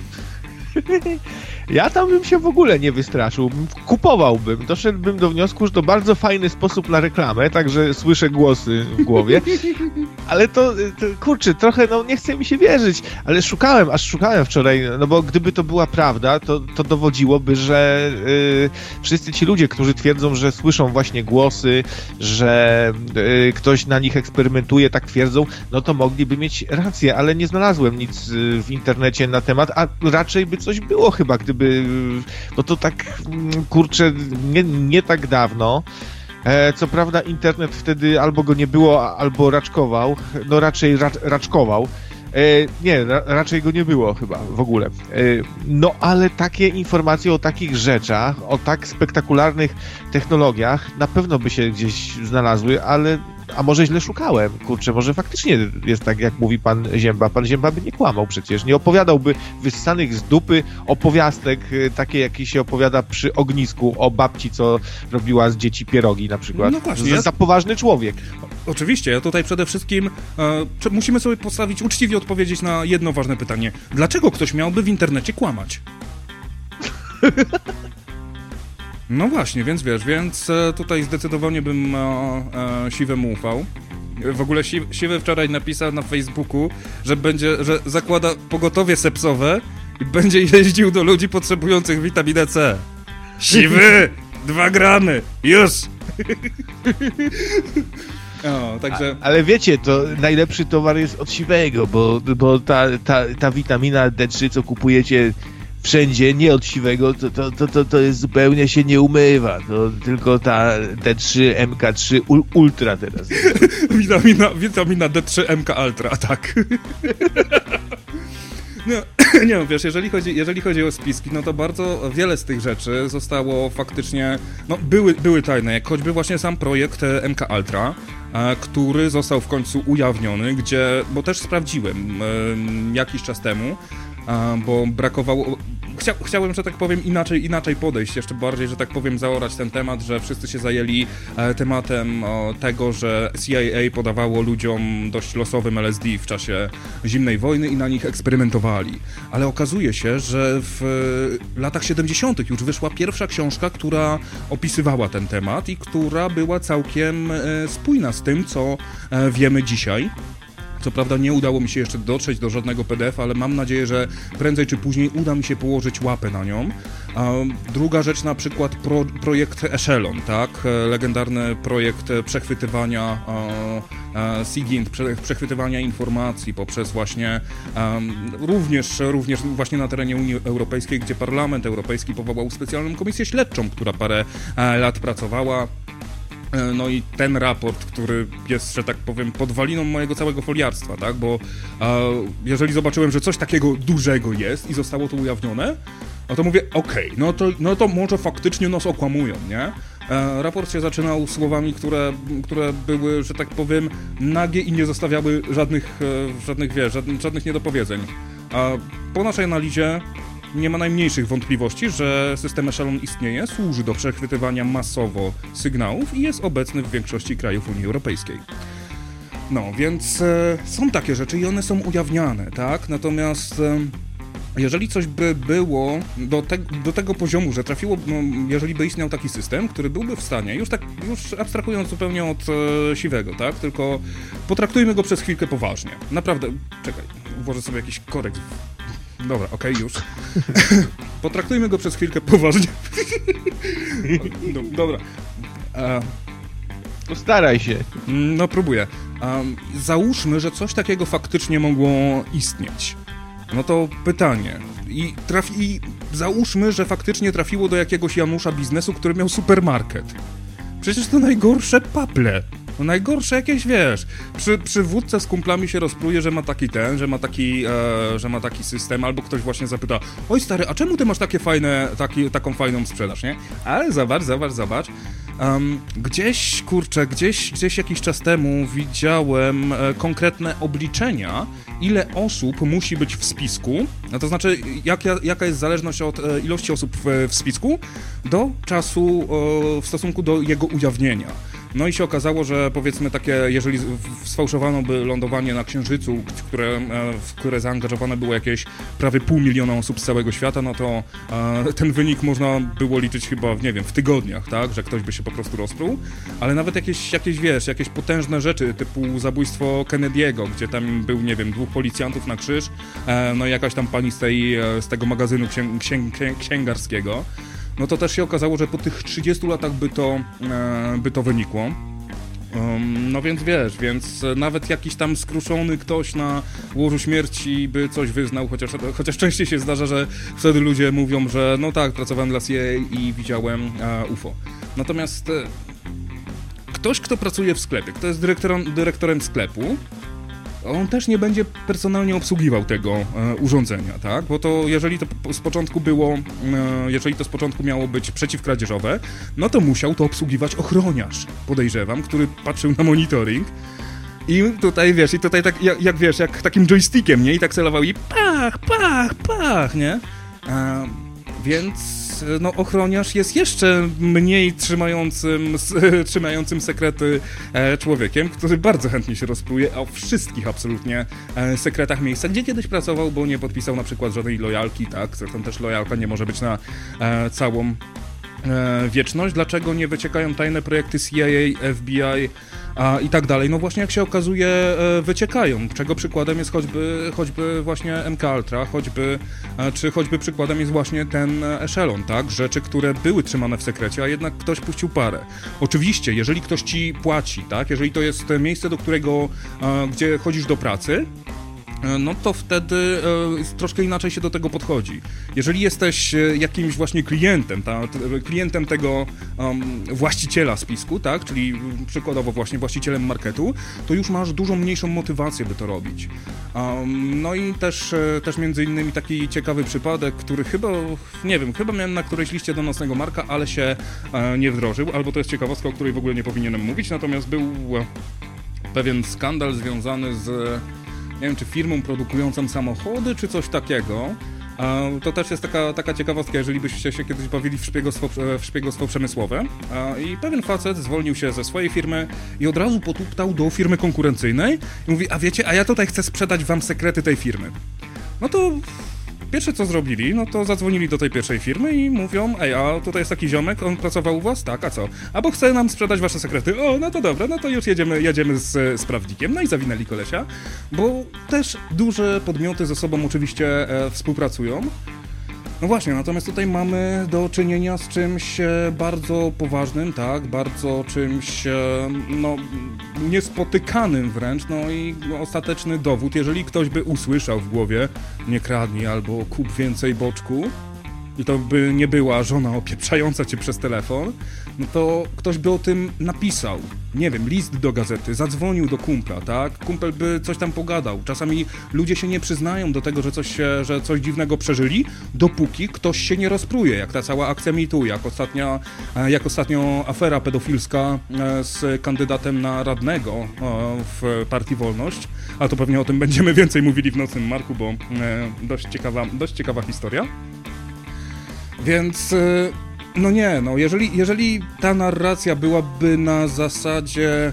Ja tam bym się w ogóle nie wystraszył. Kupowałbym. Doszedłbym do wniosku, że to bardzo fajny sposób na reklamę, także słyszę głosy w głowie. Ale to kurczę, trochę, nie chce mi się wierzyć. Ale szukałem wczoraj, no bo gdyby to była prawda, to dowodziłoby, że wszyscy ci ludzie, którzy twierdzą, że słyszą właśnie głosy, że ktoś na nich eksperymentuje, tak twierdzą, no to mogliby mieć rację, ale nie znalazłem nic w internecie na temat, a raczej by coś było chyba, no to tak, kurczę, nie tak dawno. Co prawda internet wtedy albo go nie było, albo raczkował. No raczej raczkował. Raczej go nie było chyba w ogóle. No ale takie informacje o takich rzeczach, o tak spektakularnych technologiach na pewno by się gdzieś znalazły, a może źle szukałem. Kurczę, może faktycznie jest tak, jak mówi pan Zięba. Pan Zięba by nie kłamał przecież. Nie opowiadałby wyssanych z dupy opowiastek, takie jakie się opowiada przy ognisku o babci, co robiła z dzieci pierogi na przykład. No właśnie. Za poważny człowiek. Oczywiście, ja tutaj przede wszystkim musimy sobie postawić, uczciwie odpowiedzieć na jedno ważne pytanie. Dlaczego ktoś miałby w internecie kłamać? No właśnie, więc tutaj zdecydowanie bym Siwemu ufał. W ogóle Siwy wczoraj napisał na Facebooku, że zakłada pogotowie sepsowe i będzie jeździł do ludzi potrzebujących witaminę C. Siwy! 2 gramy! Już! O, także... Ale wiecie, to najlepszy towar jest od Siwego, bo ta witamina D3, co kupujecie wszędzie, nie od Siwego, to jest zupełnie się nie umywa. To tylko ta D3 MK3 Ultra teraz. Witamina D3 MK Ultra, tak. No, nie, wiesz, jeżeli chodzi o spiski, no to bardzo wiele z tych rzeczy zostało faktycznie, były tajne, jak choćby właśnie sam projekt MK Ultra, który został w końcu ujawniony, bo też sprawdziłem jakiś czas temu, bo brakowało... Chciałem, że tak powiem, inaczej podejść, jeszcze bardziej, że tak powiem, zaorać ten temat, że wszyscy się zajęli tematem tego, że CIA podawało ludziom dość losowym LSD w czasie zimnej wojny i na nich eksperymentowali. Ale okazuje się, że w latach 70. już wyszła pierwsza książka, która opisywała ten temat i która była całkiem spójna z tym, co wiemy dzisiaj. Co prawda nie udało mi się jeszcze dotrzeć do żadnego PDF, ale mam nadzieję, że prędzej czy później uda mi się położyć łapę na nią. Druga rzecz, na przykład projekt Echelon, tak? Legendarny projekt przechwytywania SIGINT, przechwytywania informacji poprzez właśnie również właśnie na terenie Unii Europejskiej, gdzie Parlament Europejski powołał specjalną komisję śledczą, która parę lat pracowała. No i ten raport, który jest, że tak powiem, podwaliną mojego całego foliarstwa, tak? Bo jeżeli zobaczyłem, że coś takiego dużego jest i zostało to ujawnione, no to mówię, okej, no to może faktycznie nas okłamują, nie? Raport się zaczynał słowami, które były, że tak powiem, nagie i nie zostawiały żadnych niedopowiedzeń. A po naszej analizie nie ma najmniejszych wątpliwości, że system Echelon istnieje, służy do przechwytywania masowo sygnałów i jest obecny w większości krajów Unii Europejskiej. No, więc są takie rzeczy i one są ujawniane, tak? Natomiast jeżeli coś by było do tego poziomu, że trafiło, jeżeli by istniał taki system, który byłby w stanie, już abstrahując zupełnie od siwego, tak? Tylko potraktujmy go przez chwilkę poważnie. Naprawdę, czekaj, włożę sobie jakiś korek. Dobra, okej, już. Potraktujmy go przez chwilkę poważnie. Dobra. Postaraj się. No, próbuję. Załóżmy, że coś takiego faktycznie mogło istnieć. No to pytanie. I załóżmy, że faktycznie trafiło do jakiegoś Janusza biznesu, który miał supermarket. Przecież to najgorsze paple. No najgorsze jakieś, wiesz, przywódca z kumplami się rozpluje, że ma taki że ma taki system, albo ktoś właśnie zapyta: oj stary, a czemu ty masz taką fajną sprzedaż, nie? Ale zobacz. Gdzieś jakiś czas temu widziałem konkretne obliczenia, ile osób musi być w spisku, no to znaczy jaka jest zależność od ilości osób w spisku do czasu w stosunku do jego ujawnienia. No i się okazało, że powiedzmy jeżeli sfałszowano by lądowanie na Księżycu, w które zaangażowane było jakieś prawie 500 000 osób z całego świata, no to ten wynik można było liczyć chyba, nie wiem, w tygodniach, tak, że ktoś by się po prostu rozpruł, ale nawet jakieś potężne rzeczy, typu zabójstwo Kennedy'ego, gdzie tam był, nie wiem, 2 policjantów na krzyż, no i jakaś tam pani z tego magazynu księgarskiego. No to też się okazało, że po tych 30 latach by to wynikło. No więc więc nawet jakiś tam skruszony ktoś na łożu śmierci by coś wyznał, chociaż częściej się zdarza, że wtedy ludzie mówią, że no tak, pracowałem dla CIA i widziałem UFO. Natomiast ktoś, kto pracuje w sklepie, kto jest dyrektorem sklepu, on też nie będzie personalnie obsługiwał tego urządzenia, tak? Bo to jeżeli to z początku miało być przeciwkradzieżowe, no to musiał to obsługiwać ochroniarz, podejrzewam, który patrzył na monitoring i tutaj, tak jak takim joystickiem, nie? I tak celował i pach, nie? Więc no ochroniarz jest jeszcze mniej trzymającym sekrety człowiekiem, który bardzo chętnie się rozpluje o wszystkich absolutnie sekretach miejsca, gdzie kiedyś pracował, bo nie podpisał na przykład żadnej lojalki, tak? Zresztą też lojalka nie może być na całą wieczność. Dlaczego nie wyciekają tajne projekty CIA, FBI i tak dalej? No właśnie, jak się okazuje, wyciekają, czego przykładem jest choćby właśnie MKUltra, choćby przykładem jest właśnie ten Echelon, tak? Rzeczy, które były trzymane w sekrecie, a jednak ktoś puścił parę. Oczywiście, jeżeli ktoś ci płaci, tak? Jeżeli to jest miejsce, gdzie chodzisz do pracy, no to wtedy troszkę inaczej się do tego podchodzi. Jeżeli jesteś jakimś właśnie klientem tego właściciela spisku, tak, czyli przykładowo właśnie właścicielem marketu, to już masz dużo mniejszą motywację, by to robić. No i też między innymi taki ciekawy przypadek, który chyba miałem na którejś liście do Nocnego Marka, ale się nie wdrożył, albo to jest ciekawostka, o której w ogóle nie powinienem mówić, natomiast był pewien skandal związany z, nie wiem, czy firmą produkującą samochody, czy coś takiego. To też jest taka ciekawostka, jeżeli byście się kiedyś bawili w szpiegostwo przemysłowe. I pewien facet zwolnił się ze swojej firmy i od razu potuptał do firmy konkurencyjnej i mówi: a wiecie, a ja tutaj chcę sprzedać wam sekrety tej firmy. No to pierwsze co zrobili, no to zadzwonili do tej pierwszej firmy i mówią: ej, a tutaj jest taki ziomek, on pracował u was? Tak, a co? A bo chce nam sprzedać wasze sekrety. O, no to dobra, no to już jedziemy z prawdzikiem. No i zawinęli kolesia, bo też duże podmioty ze sobą oczywiście współpracują. No właśnie, natomiast tutaj mamy do czynienia z czymś bardzo poważnym, tak, bardzo czymś, no, niespotykanym wręcz, no i ostateczny dowód, jeżeli ktoś by usłyszał w głowie: nie kradnij albo kup więcej boczku, i to by nie była żona opieprzająca cię przez telefon, no to ktoś by o tym napisał. Nie wiem, list do gazety, zadzwonił do kumpla, tak? Kumpel by coś tam pogadał. Czasami ludzie się nie przyznają do tego, że coś dziwnego przeżyli, dopóki ktoś się nie rozpruje, jak ta cała akcja MeToo, jak ostatnio afera pedofilska z kandydatem na radnego w Partii Wolność, a to pewnie o tym będziemy więcej mówili w Nocnym Marku, bo dość ciekawa historia. Więc jeżeli ta narracja byłaby na zasadzie,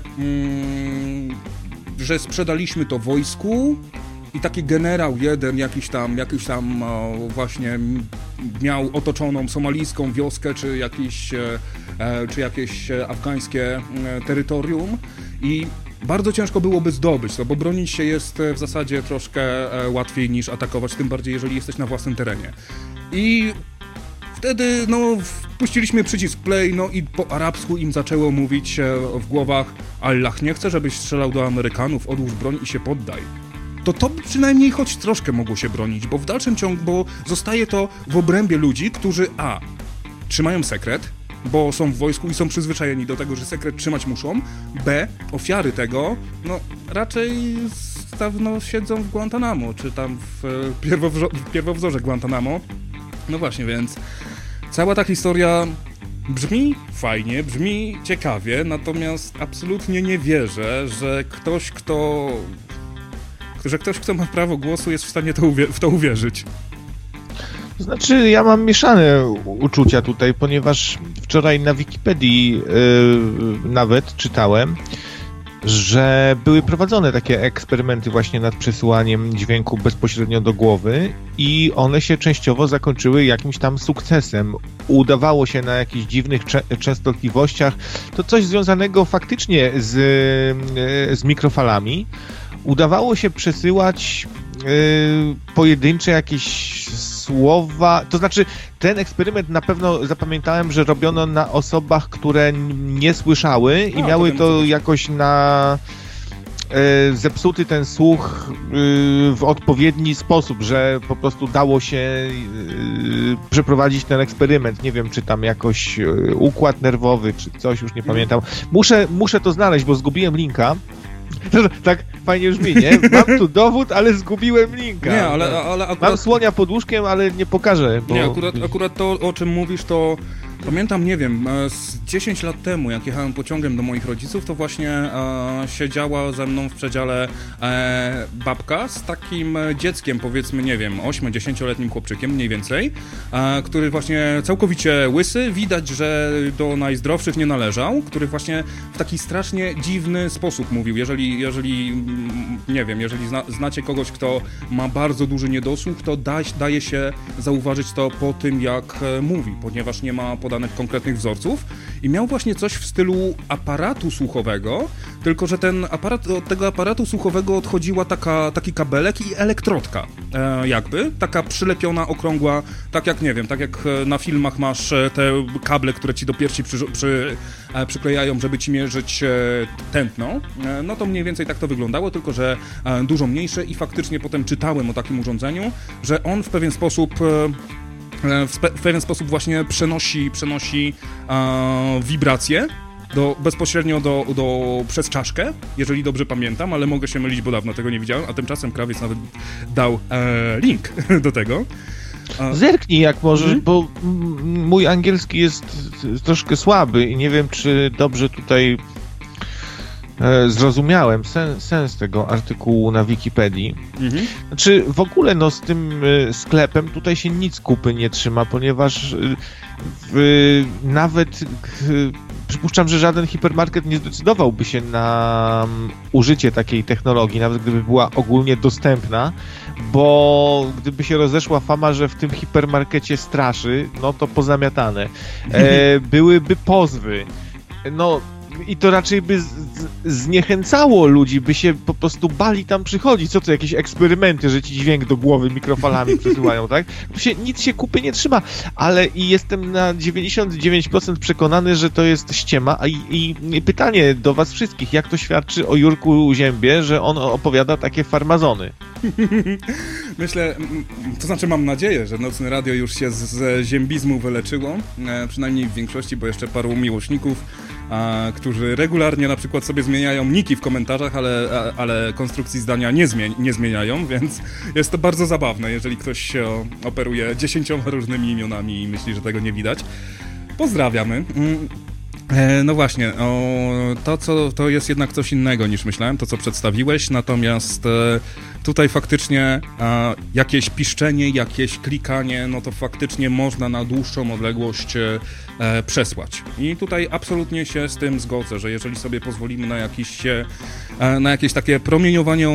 że sprzedaliśmy to wojsku i taki generał jeden jakiś tam właśnie miał otoczoną somalijską wioskę czy jakieś afgańskie terytorium i bardzo ciężko byłoby zdobyć to, bo bronić się jest w zasadzie troszkę łatwiej niż atakować, tym bardziej jeżeli jesteś na własnym terenie. I wtedy, wpuściliśmy przycisk play, i po arabsku im zaczęło mówić w głowach: Allah nie chce, żebyś strzelał do Amerykanów, odłóż broń i się poddaj. To by przynajmniej choć troszkę mogło się bronić, bo w dalszym ciągu, bo zostaje to w obrębie ludzi, którzy trzymają sekret, bo są w wojsku i są przyzwyczajeni do tego, że sekret trzymać muszą, ofiary tego, raczej dawno siedzą w Guantanamo, czy tam w pierwowzorze Guantanamo. No właśnie, więc cała ta historia brzmi fajnie, brzmi ciekawie, natomiast absolutnie nie wierzę, że ktoś, kto ma prawo głosu, jest w stanie w to uwierzyć. Znaczy, ja mam mieszane uczucia tutaj, ponieważ wczoraj na Wikipedii nawet czytałem, że były prowadzone takie eksperymenty właśnie nad przesyłaniem dźwięku bezpośrednio do głowy i one się częściowo zakończyły jakimś tam sukcesem. Udawało się na jakichś dziwnych częstotliwościach, to coś związanego faktycznie z mikrofalami. Udawało się przesyłać pojedyncze jakieś słowa, to znaczy ten eksperyment na pewno zapamiętałem, że robiono na osobach, które nie słyszały i miały to jakoś na zepsuty ten słuch w odpowiedni sposób, że po prostu dało się przeprowadzić ten eksperyment. Nie wiem, czy tam jakoś układ nerwowy, czy coś, już nie pamiętam. Muszę to znaleźć, bo zgubiłem linka. Tak fajnie brzmi, nie? Mam tu dowód, ale zgubiłem linka. Nie, ale akurat... Mam słonia pod łóżkiem, ale nie pokażę. Bo... Nie, akurat to, o czym mówisz, to pamiętam, nie wiem, z 10 lat temu, jak jechałem pociągiem do moich rodziców, to właśnie siedziała ze mną w przedziale babka z takim dzieckiem, powiedzmy, nie wiem, 8-10-letnim chłopczykiem, mniej więcej, który właśnie całkowicie łysy, widać, że do najzdrowszych nie należał, który właśnie w taki strasznie dziwny sposób mówił. Jeżeli nie wiem, jeżeli znacie kogoś, kto ma bardzo duży niedosłuch, to daje się zauważyć to po tym, jak mówi, ponieważ nie ma podanych konkretnych wzorców i miał właśnie coś w stylu aparatu słuchowego, tylko że od tego aparatu słuchowego odchodziła taki kabelek i elektrodka, taka przylepiona, okrągła, tak jak, nie wiem, tak jak na filmach masz te kable, które ci do piersi przyklejają, żeby ci mierzyć tętno, no to mniej więcej tak to wyglądało, tylko że dużo mniejsze i faktycznie potem czytałem o takim urządzeniu, że on w pewien sposób właśnie przenosi wibracje bezpośrednio przez czaszkę, jeżeli dobrze pamiętam, ale mogę się mylić, bo dawno tego nie widziałem, a tymczasem krawiec nawet dał link do tego. Zerknij jak możesz, bo mój angielski jest troszkę słaby i nie wiem, czy dobrze tutaj zrozumiałem sens tego artykułu na Wikipedii. Znaczy w ogóle z tym sklepem tutaj się nic kupy nie trzyma, ponieważ nawet przypuszczam, że żaden hipermarket nie zdecydowałby się na użycie takiej technologii, nawet gdyby była ogólnie dostępna, bo gdyby się rozeszła fama, że w tym hipermarkecie straszy, no to pozamiatane. Byłyby pozwy. i to raczej by zniechęcało ludzi, by się po prostu bali tam przychodzić. Co to, jakieś eksperymenty, że ci dźwięk do głowy mikrofalami przesyłają, tak? Nic się kupy nie trzyma, ale i jestem na 99% przekonany, że to jest ściema. I pytanie do was wszystkich, jak to świadczy o Jurku Ziębie, że on opowiada takie farmazony? Myślę, to znaczy mam nadzieję, że Nocne Radio już się z ziębizmu wyleczyło, przynajmniej w większości, bo jeszcze paru miłośników, którzy regularnie na przykład sobie zmieniają niki w komentarzach, ale konstrukcji zdania nie zmieniają, więc jest to bardzo zabawne, jeżeli ktoś się operuje 10 różnymi imionami i myśli, że tego nie widać. Pozdrawiamy. No właśnie, to jest jednak coś innego niż myślałem, to co przedstawiłeś, natomiast tutaj faktycznie jakieś piszczenie, jakieś klikanie, no to faktycznie można na dłuższą odległość przesłać. I tutaj absolutnie się z tym zgodzę, że jeżeli sobie pozwolimy na jakieś takie promieniowanie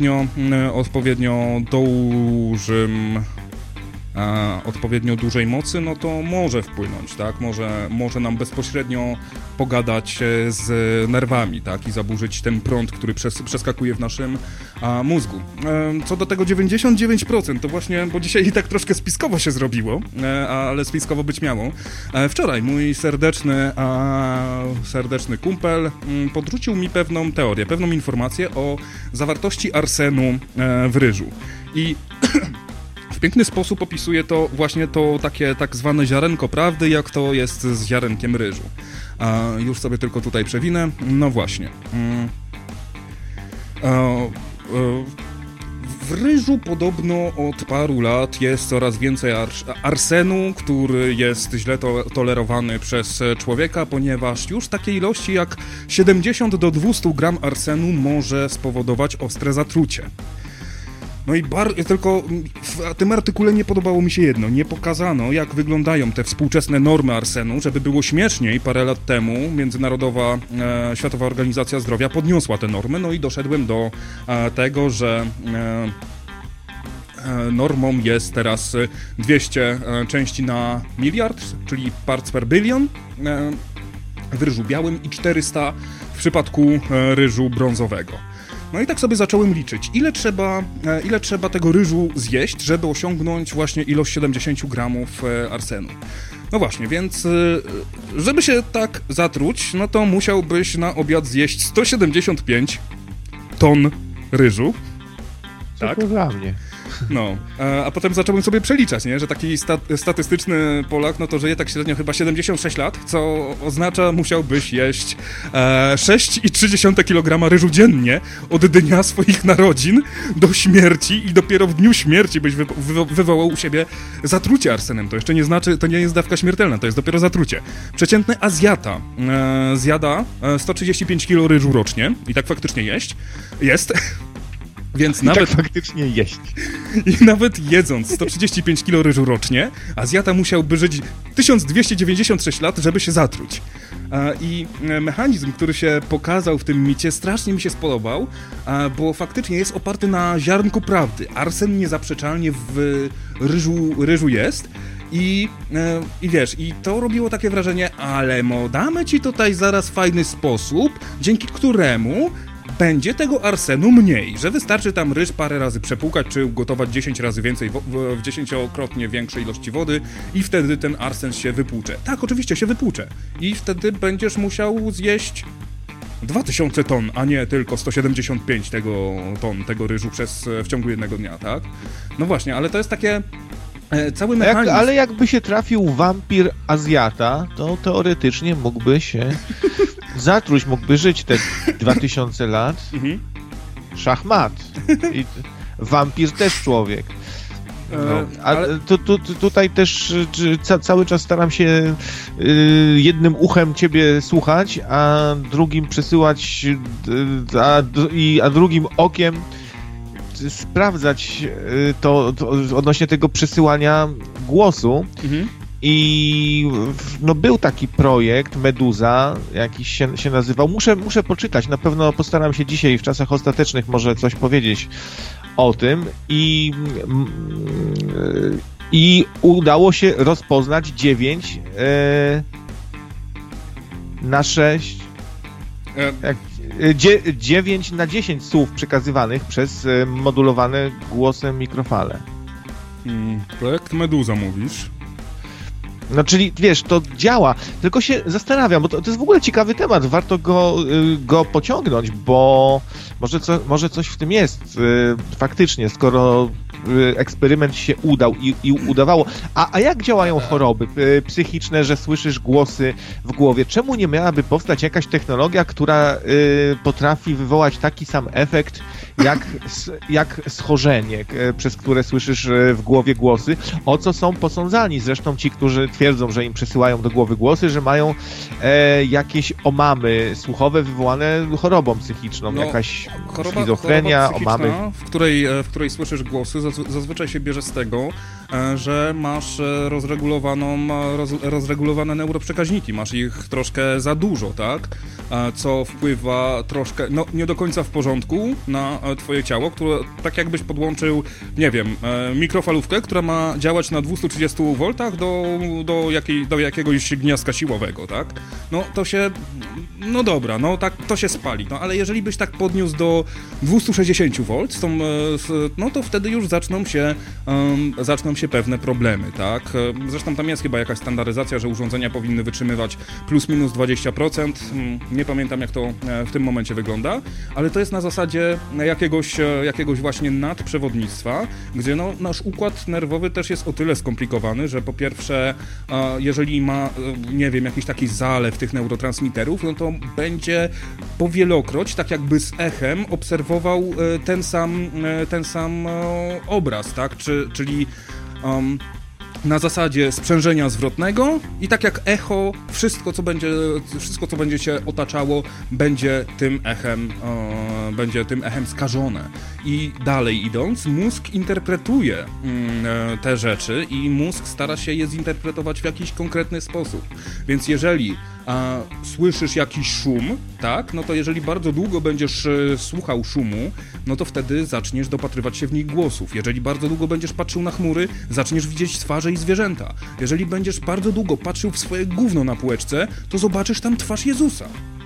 odpowiednio dużej mocy, no to może wpłynąć, tak? Może nam bezpośrednio pogadać z nerwami, tak? I zaburzyć ten prąd, który przeskakuje w naszym mózgu. Co do tego 99%, to właśnie, bo dzisiaj i tak troszkę spiskowo się zrobiło, ale spiskowo być miało. Wczoraj mój serdeczny kumpel podrzucił mi pewną teorię, pewną informację o zawartości arsenu w ryżu. I w piękny sposób opisuje to właśnie to takie tak zwane ziarenko prawdy, jak to jest z ziarenkiem ryżu. Już sobie tylko tutaj przewinę. No właśnie. W ryżu podobno od paru lat jest coraz więcej arsenu, który jest źle tolerowany przez człowieka, ponieważ już takie ilości jak 70 do 200 gram arsenu może spowodować ostre zatrucie. No i tylko w tym artykule nie podobało mi się jedno. Nie pokazano, jak wyglądają te współczesne normy arsenu. Żeby było śmieszniej, parę lat temu Międzynarodowa Światowa Organizacja Zdrowia podniosła te normy, no i doszedłem do tego, że normą jest teraz 200 części na miliard, czyli parts per billion w ryżu białym i 400 w przypadku ryżu brązowego. No i tak sobie zacząłem liczyć, ile trzeba tego ryżu zjeść, żeby osiągnąć właśnie ilość 70 gramów arsenu. No właśnie, więc żeby się tak zatruć, no to musiałbyś na obiad zjeść 175 ton ryżu. Tak? To dla mnie. No, a potem zacząłem sobie przeliczać, nie? Że taki statystyczny Polak, no to żyje tak średnio chyba 76 lat, co oznacza, musiałbyś jeść 6,3 kg ryżu dziennie od dnia swoich narodzin do śmierci i dopiero w dniu śmierci byś wywołał u siebie zatrucie arsenem. To jeszcze nie znaczy, to nie jest dawka śmiertelna, to jest dopiero zatrucie. Przeciętny Azjata zjada 135 kg ryżu rocznie i tak faktycznie jest. Więc nawet tak faktycznie jeść. I nawet jedząc 135 kg ryżu rocznie, Azjata musiałby żyć 1296 lat, żeby się zatruć. I mechanizm, który się pokazał w tym micie, strasznie mi się spodobał, bo faktycznie jest oparty na ziarnku prawdy. Arsen niezaprzeczalnie w ryżu jest. I wiesz, i to robiło takie wrażenie, ale damy ci tutaj zaraz fajny sposób, dzięki któremu będzie tego arsenu mniej, że wystarczy tam ryż parę razy przepłukać, czy ugotować 10 razy więcej w 10-krotnie większej ilości wody i wtedy ten arsen się wypłucze. Tak, oczywiście się wypłucze. I wtedy będziesz musiał zjeść 2000 ton, a nie tylko 175 ton tego ryżu w ciągu jednego dnia, tak? No właśnie, ale to jest takie cały mechanizm. Ale jakby się trafił wampir Azjata, to teoretycznie mógłby się zatruć, mógłby żyć te 2000 lat. Szachmat. I wampir też człowiek. No, ale tutaj też cały czas staram się jednym uchem ciebie słuchać, a drugim przesyłać, a drugim okiem sprawdzać to odnośnie tego przesyłania głosu. I no był taki projekt Meduza, jakiś się nazywał. Muszę poczytać, na pewno postaram się dzisiaj w czasach ostatecznych może coś powiedzieć o tym. I udało się rozpoznać 9 na 6 Jak 9 na 10 słów przekazywanych przez modulowane głosem mikrofale. Projekt Meduza mówisz? No czyli, wiesz, to działa, tylko się zastanawiam, bo to jest w ogóle ciekawy temat, warto go pociągnąć, bo może coś w tym jest faktycznie, skoro eksperyment się udał i udawało. A jak działają choroby psychiczne, że słyszysz głosy w głowie? Czemu nie miałaby powstać jakaś technologia, która potrafi wywołać taki sam efekt, jak schorzenie, przez które słyszysz w głowie głosy, o co są posądzani zresztą ci, którzy twierdzą, że im przesyłają do głowy głosy, że mają jakieś omamy słuchowe wywołane chorobą psychiczną, jakaś schizofrenia, omamy. W której słyszysz głosy, zazwyczaj się bierze z tego, że masz rozregulowane neuroprzekaźniki, masz ich troszkę za dużo, tak? Co wpływa troszkę, nie do końca w porządku na twoje ciało, które tak jakbyś podłączył, nie wiem, mikrofalówkę, która ma działać na 230 V do jakiegoś gniazdka siłowego, tak? No to się, no dobra, no tak, to się spali, no ale jeżeli byś tak podniósł do 260 V, no to wtedy już zaczną się pewne problemy, tak? Zresztą tam jest chyba jakaś standaryzacja, że urządzenia powinny wytrzymywać plus minus 20%, nie pamiętam jak to w tym momencie wygląda, ale to jest na zasadzie jakiegoś właśnie nadprzewodnictwa, gdzie no, nasz układ nerwowy też jest o tyle skomplikowany, że po pierwsze, jeżeli ma, nie wiem, jakiś taki zalew tych neurotransmiterów, no to będzie powielokroć, tak jakby z echem obserwował ten sam obraz, tak? Czyli na zasadzie sprzężenia zwrotnego i tak jak echo, wszystko co będzie się otaczało, będzie tym echem skażone. I dalej idąc, mózg interpretuje te rzeczy i mózg stara się je zinterpretować w jakiś konkretny sposób. Więc jeżeli słyszysz jakiś szum, tak, no to jeżeli bardzo długo będziesz słuchał szumu, no to wtedy zaczniesz dopatrywać się w nich głosów. Jeżeli bardzo długo będziesz patrzył na chmury, zaczniesz widzieć twarze i zwierzęta. Jeżeli będziesz bardzo długo patrzył w swoje gówno na półeczce, to zobaczysz tam twarz Jezusa.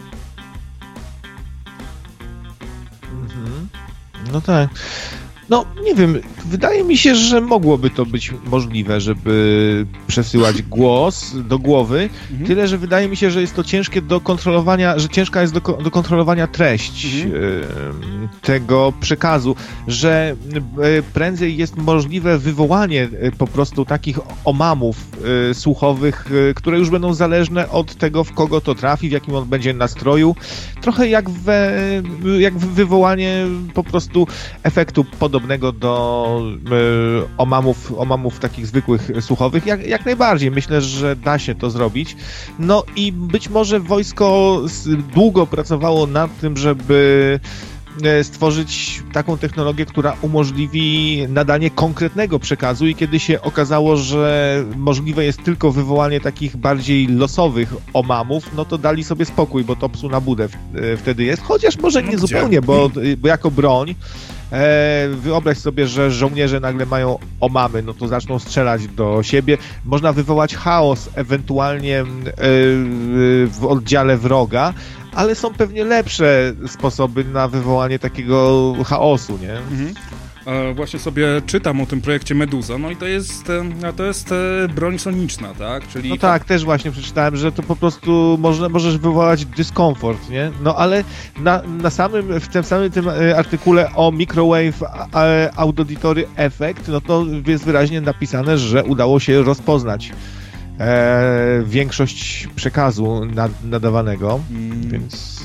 No tak. No, nie wiem, wydaje mi się, że mogłoby to być możliwe, żeby przesyłać głos do głowy, tyle, że wydaje mi się, że jest to ciężkie do kontrolowania, że ciężka jest do kontrolowania treść tego przekazu, że prędzej jest możliwe wywołanie po prostu takich omamów słuchowych, które już będą zależne od tego, w kogo to trafi, w jakim on będzie nastroju, trochę jak wywołanie po prostu efektu podobnego do omamów takich zwykłych słuchowych, jak najbardziej. Myślę, że da się to zrobić. No i być może wojsko długo pracowało nad tym, żeby stworzyć taką technologię, która umożliwi nadanie konkretnego przekazu i kiedy się okazało, że możliwe jest tylko wywołanie takich bardziej losowych omamów, no to dali sobie spokój, bo to psu na budę wtedy jest, chociaż może nie zupełnie, bo jako broń wyobraź sobie, że żołnierze nagle mają omamy, no to zaczną strzelać do siebie. Można wywołać chaos ewentualnie w oddziale wroga, ale są pewnie lepsze sposoby na wywołanie takiego chaosu, nie? Właśnie sobie czytam o tym projekcie Meduza, no i to jest broń soniczna, tak? Czyli no tak, też właśnie przeczytałem, że to po prostu możesz wywołać dyskomfort, nie? No ale w tym samym artykule o Microwave Auditory Effect, no to jest wyraźnie napisane, że udało się rozpoznać większość przekazu nadawanego, więc...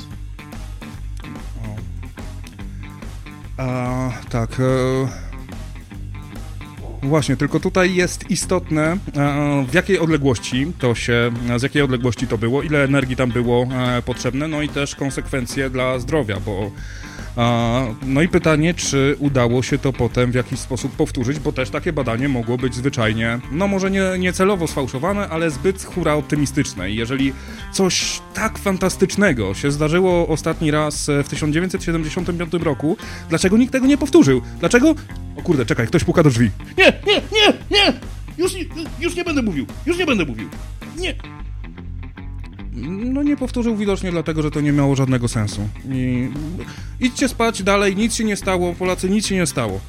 Tak. Właśnie, tylko tutaj jest istotne, z jakiej odległości to było, ile energii tam było potrzebne, no i też konsekwencje dla zdrowia, bo no i pytanie, czy udało się to potem w jakiś sposób powtórzyć, bo też takie badanie mogło być zwyczajnie, no może nie celowo sfałszowane, ale zbyt hura optymistyczne. I jeżeli coś tak fantastycznego się zdarzyło ostatni raz w 1975 roku, dlaczego nikt tego nie powtórzył? Dlaczego? O kurde, czekaj, ktoś puka do drzwi. Nie! Już nie będę mówił! Nie! No nie powtórzył widocznie dlatego, że to nie miało żadnego sensu. Idźcie spać dalej, nic się nie stało, Polacy, nic się nie stało.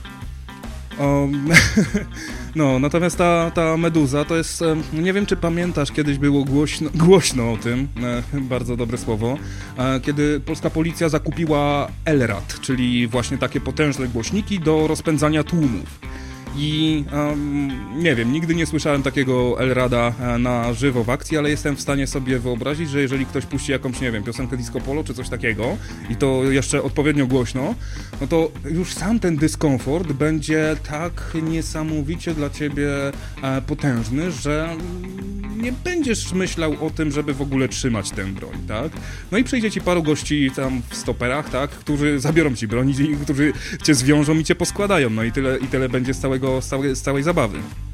No, natomiast ta meduza to jest, nie wiem czy pamiętasz, kiedyś było głośno o tym, bardzo dobre słowo, kiedy polska policja zakupiła LRAD, czyli właśnie takie potężne głośniki do rozpędzania tłumów. I nie wiem, nigdy nie słyszałem takiego LRADa na żywo w akcji, ale jestem w stanie sobie wyobrazić, że jeżeli ktoś puści jakąś, nie wiem, piosenkę disco polo czy coś takiego i to jeszcze odpowiednio głośno, no to już sam ten dyskomfort będzie tak niesamowicie dla ciebie potężny, że nie będziesz myślał o tym, żeby w ogóle trzymać tę broń, tak? No i przyjdzie ci paru gości tam w stoperach, tak? Którzy zabiorą ci broń i którzy cię zwiążą i cię poskładają, no i tyle będzie z całej zabawy.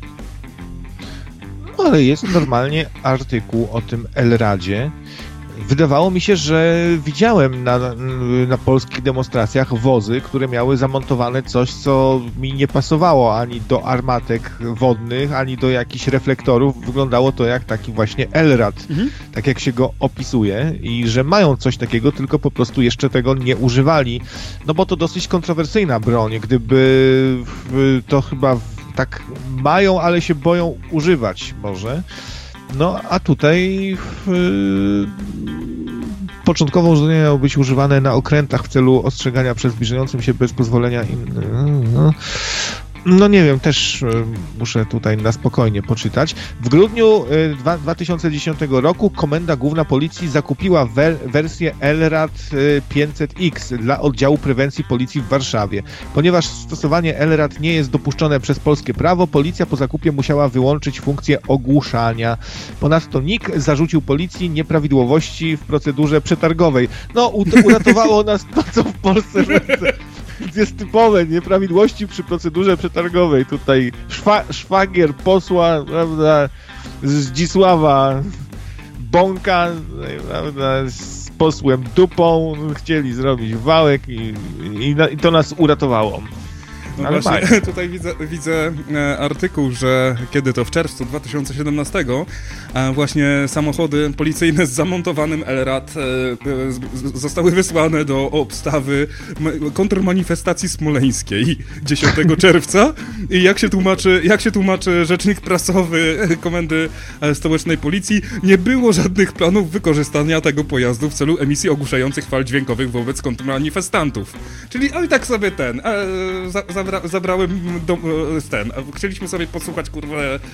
Ale jest normalnie artykuł o tym LRADzie. Wydawało mi się, że widziałem na polskich demonstracjach wozy, które miały zamontowane coś, co mi nie pasowało ani do armatek wodnych, ani do jakichś reflektorów. Wyglądało to jak taki właśnie LRAD, tak jak się go opisuje, i że mają coś takiego, tylko po prostu jeszcze tego nie używali. No bo to dosyć kontrowersyjna broń. Gdyby to chyba tak mają, ale się boją używać może. No, a tutaj początkowo urządzenie miało być używane na okrętach w celu ostrzegania przed zbliżającym się bez pozwolenia No nie wiem, też muszę tutaj na spokojnie poczytać. W grudniu 2010 roku Komenda Główna Policji zakupiła wersję LRAD 500X dla oddziału prewencji policji w Warszawie. Ponieważ stosowanie LRAD nie jest dopuszczone przez polskie prawo, policja po zakupie musiała wyłączyć funkcję ogłuszania. Ponadto NIK zarzucił policji nieprawidłowości w procedurze przetargowej. No, uratowało nas to, co w Polsce jest typowe, nieprawidłowości przy procedurze przetargowej. Tutaj szwagier posła, prawda, Zdzisława Bąka, prawda, z posłem Dupą chcieli zrobić wałek i to nas uratowało. No właśnie, tutaj widzę artykuł, że kiedy to w czerwcu 2017 właśnie samochody policyjne z zamontowanym LRAD zostały wysłane do obstawy kontrmanifestacji smoleńskiej 10 czerwca i jak się tłumaczy rzecznik prasowy Komendy Stołecznej Policji, nie było żadnych planów wykorzystania tego pojazdu w celu emisji ogłuszających fal dźwiękowych wobec kontrmanifestantów. Czyli oj tak sobie zabrałem chcieliśmy sobie posłuchać, kurwa,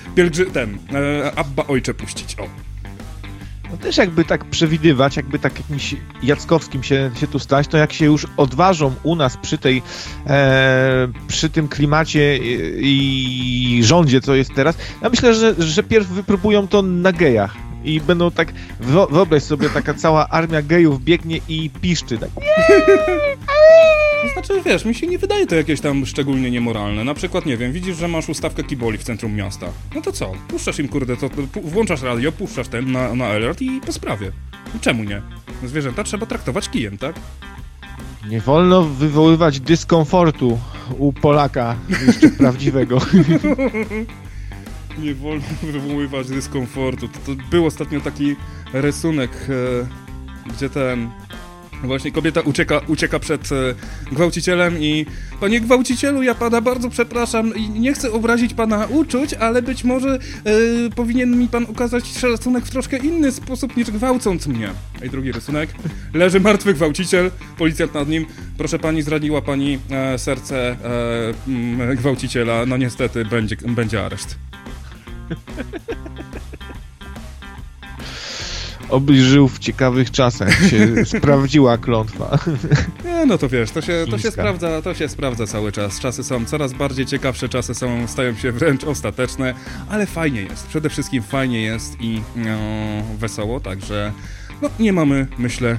Abba Ojcze puścić, o. No też jakby tak przewidywać, jakby tak jakimś Jackowskim się tu stać, to jak się już odważą u nas przy tym klimacie i rządzie, co jest teraz, ja myślę, że pierw wypróbują to na gejach. I będą tak, wyobraź sobie, taka cała armia gejów biegnie i piszczy, tak. To znaczy, wiesz, mi się nie wydaje to jakieś tam szczególnie niemoralne. Na przykład, nie wiem, widzisz, że masz ustawkę kiboli w centrum miasta. No to co? Puszczasz im, kurde, włączasz radio, puszczasz na alert i po sprawie. Czemu nie? Zwierzęta trzeba traktować kijem, tak? Nie wolno wywoływać dyskomfortu u Polaka jeszcze prawdziwego. Nie wolno wywoływać dyskomfortu. To był ostatnio taki rysunek, gdzie właśnie kobieta ucieka przed gwałcicielem i panie gwałcicielu, ja pana bardzo przepraszam i nie chcę obrazić pana uczuć, ale być może powinien mi pan okazać szacunek w troszkę inny sposób niż gwałcąc mnie. I drugi rysunek. Leży martwy gwałciciel, policjant nad nim. Proszę pani, zraniła pani serce gwałciciela. No niestety będzie areszt. Obyś żył w ciekawych czasach, się sprawdziła klątwa. Nie, no to wiesz, to się sprawdza cały czas. Czasy są coraz bardziej ciekawsze, stają się wręcz ostateczne, ale fajnie jest. Przede wszystkim fajnie jest i wesoło, także no, nie mamy, myślę,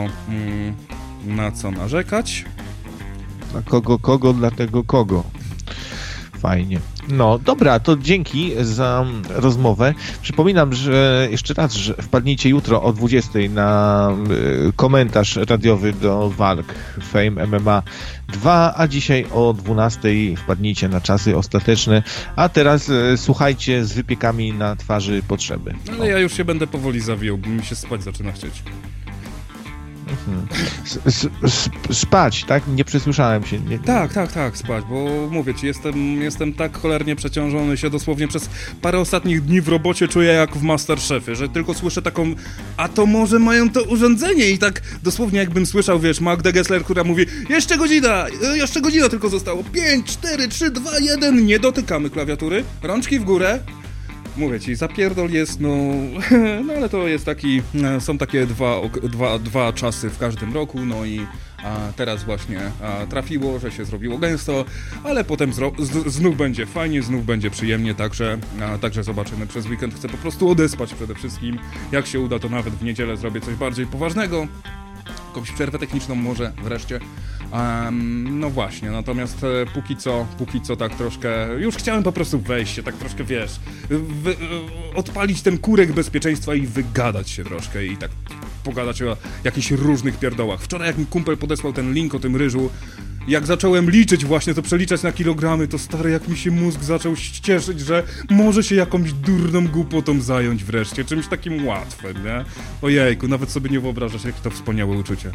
na co narzekać. Na kogo, dlatego kogo. Fajnie. No dobra, to dzięki za rozmowę. Przypominam, że jeszcze raz, że wpadnijcie jutro o 20:00 na komentarz radiowy do walk Fame MMA 2, a dzisiaj o 12:00 wpadnijcie na czasy ostateczne. A teraz słuchajcie z wypiekami na twarzy potrzeby. Ale ja już się będę powoli zawijał, bo mi się spać zaczyna chcieć. Spać, tak? Nie przesłyszałem się. Tak, spać, bo mówię ci, jestem tak cholernie przeciążony, się dosłownie przez parę ostatnich dni w robocie czuję jak w Masterchefie, że tylko słyszę taką, a to może mają to urządzenie i tak dosłownie jakbym słyszał, wiesz, Magdę Gessler, która mówi, jeszcze godzina tylko zostało, 5, 4, 3, 2, 1, nie dotykamy klawiatury, rączki w górę. Mówię ci, zapierdol jest, no ale to jest taki, są takie dwa czasy w każdym roku, no i teraz właśnie trafiło, że się zrobiło gęsto, ale potem znów będzie fajnie, znów będzie przyjemnie, także zobaczymy. Przez weekend chcę po prostu odespać przede wszystkim. Jak się uda, to nawet w niedzielę zrobię coś bardziej poważnego. Jakąś przerwę techniczną może wreszcie. No właśnie, natomiast póki co tak troszkę, już chciałem po prostu wejść się, tak troszkę, wiesz, odpalić ten kurek bezpieczeństwa i wygadać się troszkę i tak pogadać o jakichś różnych pierdołach. Wczoraj jak mi kumpel podesłał ten link o tym ryżu, jak zacząłem liczyć właśnie, to przeliczać na kilogramy, to stary, jak mi się mózg zaczął cieszyć, że może się jakąś durną głupotą zająć wreszcie, czymś takim łatwym, nie? Ojejku, nawet sobie nie wyobrażasz, jakie to wspaniałe uczucie.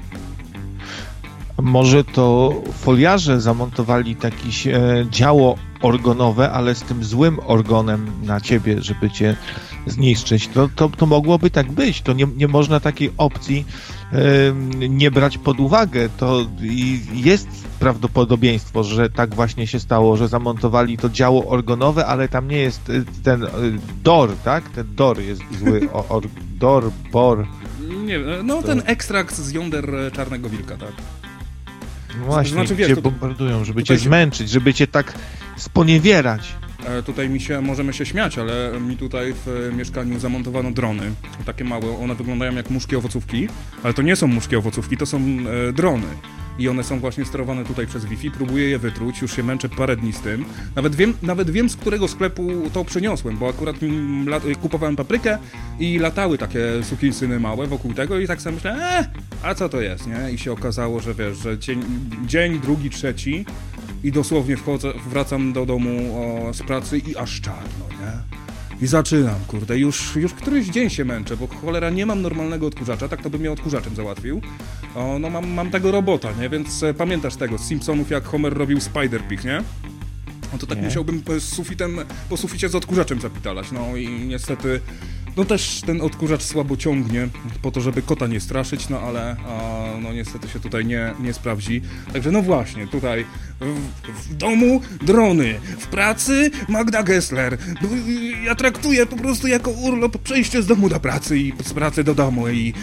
Może to foliarze zamontowali jakieś działo organowe, ale z tym złym organem na ciebie, żeby cię zniszczyć. To mogłoby tak być. To nie można takiej opcji nie brać pod uwagę. To jest prawdopodobieństwo, że tak właśnie się stało, że zamontowali to działo organowe, ale tam nie jest ten DOR, tak? Ten DOR jest zły. BOR. Nie wiem, no ten ekstrakt z jąder czarnego wilka, tak? No właśnie, znaczy, wiesz, cię bombardują, żeby cię zmęczyć, żeby cię tak sponiewierać. Tutaj możemy się śmiać, ale mi tutaj w mieszkaniu zamontowano drony, takie małe, one wyglądają jak muszki owocówki, ale to nie są muszki owocówki, to są drony. I one są właśnie sterowane tutaj przez Wi-Fi, próbuję je wytruć, już się męczę parę dni z tym. Nawet wiem, z którego sklepu to przyniosłem, bo akurat kupowałem paprykę i latały takie sukinsyny małe wokół tego i tak sobie myślę, a co to jest, nie? I się okazało, że wiesz, że dzień drugi, trzeci i dosłownie wracam do domu z pracy i aż czarno, nie? I zaczynam, kurde, już któryś dzień się męczę, bo cholera nie mam normalnego odkurzacza, tak to bym mnie odkurzaczem załatwił. No mam tego robota, nie? Więc pamiętasz tego z Simpsonów, jak Homer robił Spider-Pig, nie? No to tak nie. Musiałbym po suficie z odkurzaczem zapitalać, no i niestety, no też ten odkurzacz słabo ciągnie po to, żeby kota nie straszyć, no ale no niestety się tutaj nie sprawdzi. Także no właśnie, tutaj w domu drony, w pracy Magda Gessler. Ja traktuję po prostu jako urlop przejście z domu do pracy i z pracy do domu i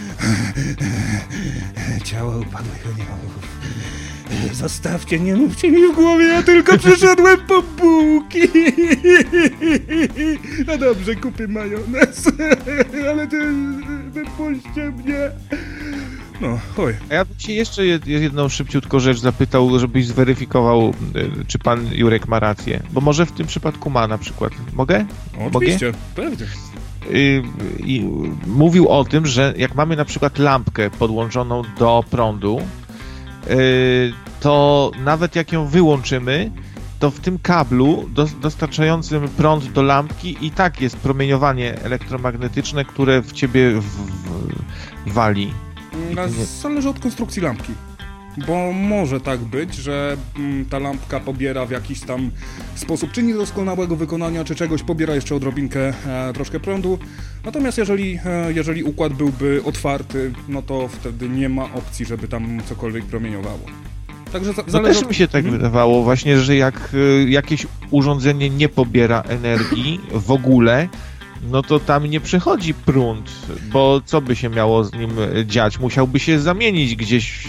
ciało upadłych aniołów. Zostawcie, nie mówcie mi w głowie, ja tylko przyszedłem po bułki. No dobrze, kupię majonez, ale wypuśćcie mnie. No, oj. A ja bym się jeszcze jedną szybciutko rzecz zapytał, żebyś zweryfikował, czy pan Jurek ma rację. Bo może w tym przypadku ma na przykład. Mogę? Oczywiście, pewnie. I mówił o tym, że jak mamy na przykład lampkę podłączoną do prądu, to nawet jak ją wyłączymy, to w tym kablu dostarczającym prąd do lampki i tak jest promieniowanie elektromagnetyczne, które w ciebie wali. Zależy od konstrukcji lampki. Bo może tak być, że ta lampka pobiera w jakiś tam sposób, czy niedoskonałego wykonania, czy czegoś, pobiera jeszcze odrobinkę troszkę prądu. Natomiast jeżeli układ byłby otwarty, no to wtedy nie ma opcji, żeby tam cokolwiek promieniowało. Także też mi się tak wydawało właśnie, że jak jakieś urządzenie nie pobiera energii w ogóle, no to tam nie przechodzi prąd, bo co by się miało z nim dziać? Musiałby się zamienić gdzieś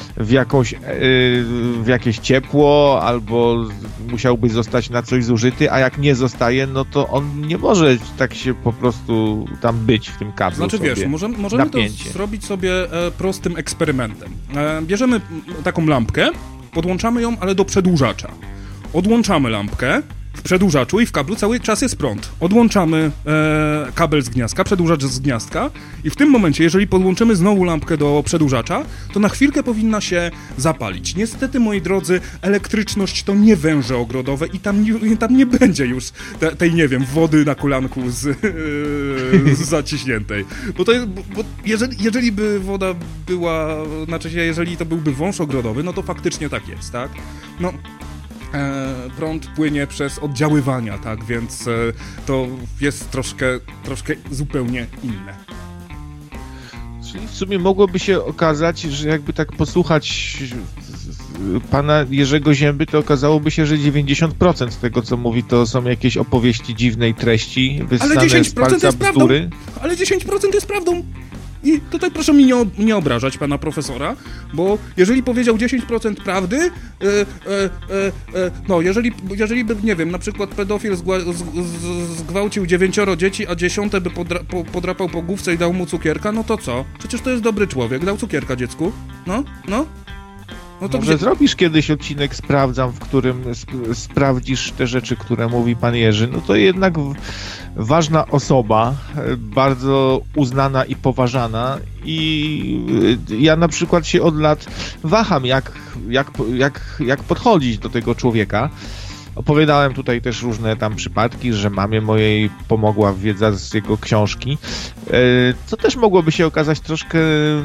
w jakieś ciepło, albo musiałby zostać na coś zużyty, a jak nie zostaje, no to on nie może tak się po prostu tam być w tym kablu. Znaczy wiesz, możemy to zrobić sobie prostym eksperymentem. Bierzemy taką lampkę, podłączamy ją, ale do przedłużacza. Odłączamy lampkę, w przedłużaczu i w kablu cały czas jest prąd. Odłączamy kabel z gniazdka, przedłużacz z gniazdka i w tym momencie, jeżeli podłączymy znowu lampkę do przedłużacza, to na chwilkę powinna się zapalić. Niestety, moi drodzy, elektryczność to nie węże ogrodowe i tam nie będzie już tej, nie wiem, wody na kolanku z zaciśniętej. Bo to jest, bo jeżeli by woda była, znaczy się, jeżeli to byłby wąż ogrodowy, no to faktycznie tak jest, tak? No, prąd płynie przez oddziaływania, tak, więc to jest troszkę zupełnie inne. Czyli w sumie mogłoby się okazać, że jakby tak posłuchać pana Jerzego Zięby, to okazałoby się, że 90% tego, co mówi, to są jakieś opowieści dziwnej treści, wyssane z palca bzdury. Ale 10% jest prawdą. I tutaj proszę mi nie obrażać pana profesora, bo jeżeli powiedział 10% prawdy, no jeżeli by, nie wiem, na przykład pedofil zgwałcił 9 dzieci, a 10 by podrapał po główce i dał mu cukierka, no to co? Przecież to jest dobry człowiek, dał cukierka dziecku. No to może zrobisz kiedyś odcinek Sprawdzam, w którym sprawdzisz te rzeczy, które mówi pan Jerzy. No to jednak ważna osoba, bardzo uznana i poważana i ja na przykład się od lat waham, jak podchodzić do tego człowieka. Opowiadałem tutaj też różne tam przypadki, że mamie mojej pomogła wiedza z jego książki, co też mogłoby się okazać troszkę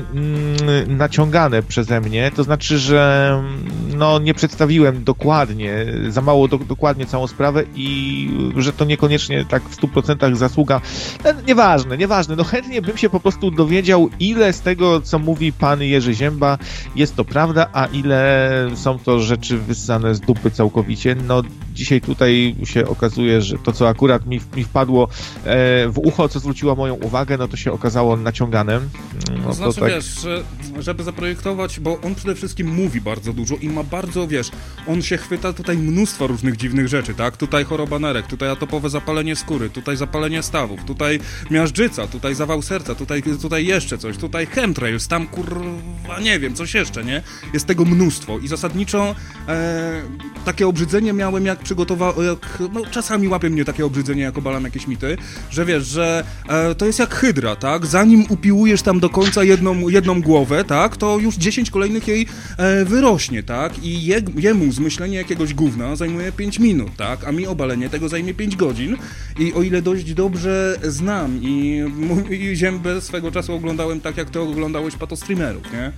naciągane przeze mnie, to znaczy, że no nie przedstawiłem dokładnie, za mało dokładnie całą sprawę i że to niekoniecznie tak w 100% zasługa. Nieważne, no chętnie bym się po prostu dowiedział, ile z tego, co mówi pan Jerzy Zięba, jest to prawda, a ile są to rzeczy wyssane z dupy całkowicie. No dzisiaj tutaj się okazuje, że to, co akurat mi wpadło w ucho, co zwróciło moją uwagę, no to się okazało naciąganem. No to znaczy, tak... wiesz, żeby zaprojektować, bo on przede wszystkim mówi bardzo dużo i ma bardzo, wiesz, on się chwyta tutaj mnóstwo różnych dziwnych rzeczy, tak? Tutaj choroba nerek, tutaj atopowe zapalenie skóry, tutaj zapalenie stawów, tutaj miażdżyca, tutaj zawał serca, tutaj jeszcze coś, tutaj chemtrails, tam kurwa, nie wiem, coś jeszcze, nie? Jest tego mnóstwo i zasadniczo takie obrzydzenie miałem, jak no czasami łapie mnie takie obrzydzenie, jak obalam jakieś mity, że wiesz, że to jest jak hydra, tak? Zanim upiłujesz tam do końca jedną głowę, tak? To już 10 kolejnych jej wyrośnie, tak? I jemu zmyślenie jakiegoś gówna zajmuje 5 minut, tak? A mi obalenie tego zajmie 5 godzin i o ile dość dobrze znam i Ziębę swego czasu oglądałem tak, jak ty oglądałeś patostreamerów, nie?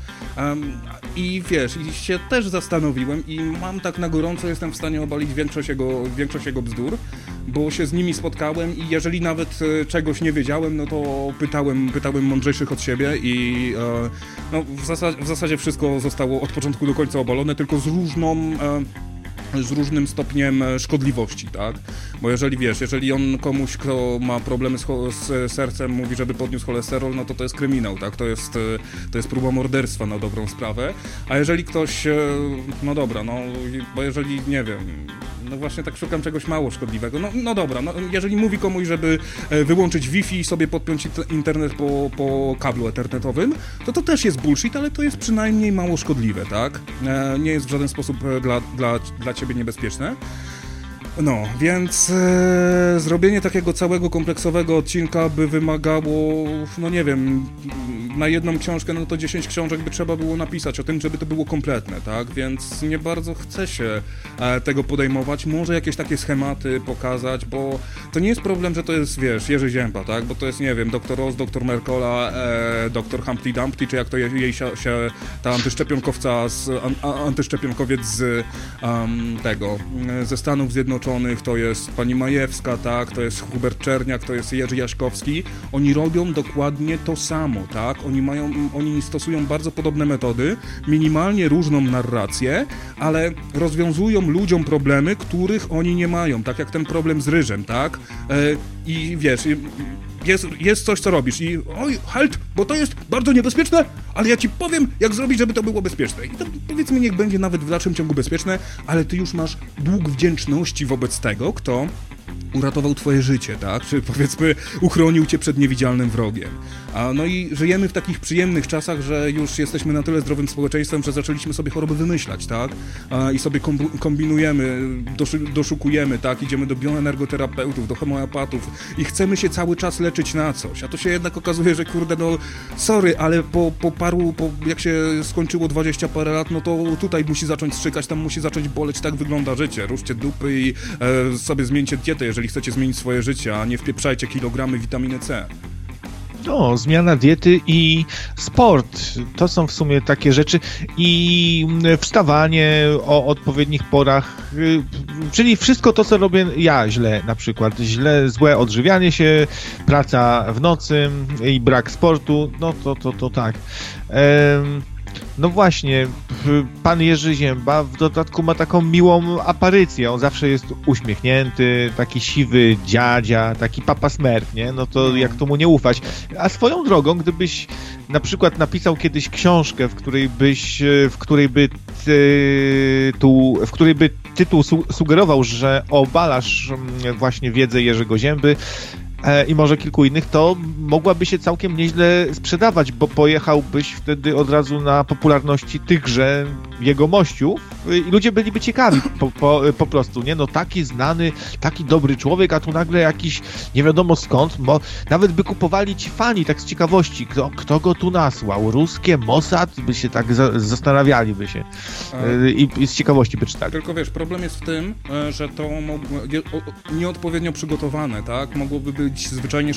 I wiesz, i się też zastanowiłem i mam tak na gorąco, jestem w stanie obalić większość jego bzdur, bo się z nimi spotkałem i jeżeli nawet czegoś nie wiedziałem, no to pytałem mądrzejszych od siebie i no w zasadzie wszystko zostało od początku do końca obalone, tylko z różnym stopniem szkodliwości, tak? Bo jeżeli on komuś, kto ma problemy z sercem, mówi, żeby podniósł cholesterol, no to jest kryminał, tak? To jest próba morderstwa na dobrą sprawę, a jeżeli ktoś, no dobra, no bo jeżeli, nie wiem, no właśnie tak szukam czegoś mało szkodliwego, no dobra, no jeżeli mówi komuś, żeby wyłączyć Wi-Fi i sobie podpiąć internet po kablu ethernetowym, to też jest bullshit, ale to jest przynajmniej mało szkodliwe, tak? Nie jest w żaden sposób dla ciebie niebezpieczne. No, więc zrobienie takiego całego kompleksowego odcinka by wymagało, no nie wiem, na jedną książkę, no to 10 książek by trzeba było napisać o tym, żeby to było kompletne, tak? Więc nie bardzo chce się tego podejmować. Może jakieś takie schematy pokazać, bo to nie jest problem, że to jest, wiesz, Jerzy Zięba, tak? Bo to jest, nie wiem, dr Ross, dr Mercola, dr Humpty Dumpty, czy jak to jej się ta antyszczepionkowiec ze Stanów Zjednoczonych, to jest pani Majewska, tak, to jest Hubert Czerniak, to jest Jerzy Jaśkowski. Oni robią dokładnie to samo, tak? Oni stosują bardzo podobne metody, minimalnie różną narrację, ale rozwiązują ludziom problemy, których oni nie mają, tak jak ten problem z ryżem, tak? I wiesz, jest coś, co robisz i oj, halt, bo to jest bardzo niebezpieczne, ale ja ci powiem, jak zrobić, żeby to było bezpieczne. I to powiedzmy, niech będzie nawet w dalszym ciągu bezpieczne, ale ty już masz dług wdzięczności wobec tego, kto uratował twoje życie, tak? Czy powiedzmy uchronił cię przed niewidzialnym wrogiem. No i żyjemy w takich przyjemnych czasach, że już jesteśmy na tyle zdrowym społeczeństwem, że zaczęliśmy sobie choroby wymyślać, tak? I sobie kombinujemy, doszukujemy, tak? Idziemy do bioenergoterapeutów, do homeopatów i chcemy się cały czas leczyć na coś. A to się jednak okazuje, że kurde, no sorry, ale jak się skończyło 20 parę lat, no to tutaj musi zacząć strzykać, tam musi zacząć boleć, tak wygląda życie. Ruszcie dupy i sobie zmieńcie dietę, jeżeli chcecie zmienić swoje życie, a nie wpieprzajcie kilogramy witaminy C. No, zmiana diety i sport, to są w sumie takie rzeczy i wstawanie o odpowiednich porach, czyli wszystko to, co robię ja źle, na przykład złe odżywianie się, praca w nocy i brak sportu, no to tak. No właśnie, pan Jerzy Zięba w dodatku ma taką miłą aparycję, on zawsze jest uśmiechnięty, taki siwy dziadzia, taki papa Smurf, nie? No to jak to mu nie ufać. A swoją drogą, gdybyś na przykład napisał kiedyś książkę, w której by tytuł sugerował, że obalasz właśnie wiedzę Jerzego Zięby, i może kilku innych, to mogłaby się całkiem nieźle sprzedawać, bo pojechałbyś wtedy od razu na popularności tychże jegomościów i ludzie byliby ciekawi po prostu, nie? No taki znany, taki dobry człowiek, a tu nagle jakiś nie wiadomo skąd, bo nawet by kupowali ci fani tak z ciekawości, kto go tu nasłał, ruskie, Mossad, by się tak zastanawialiby się i z ciekawości by czytali. Tylko wiesz, problem jest w tym, że to nieodpowiednio przygotowane, tak? Mogłoby być zwyczajnie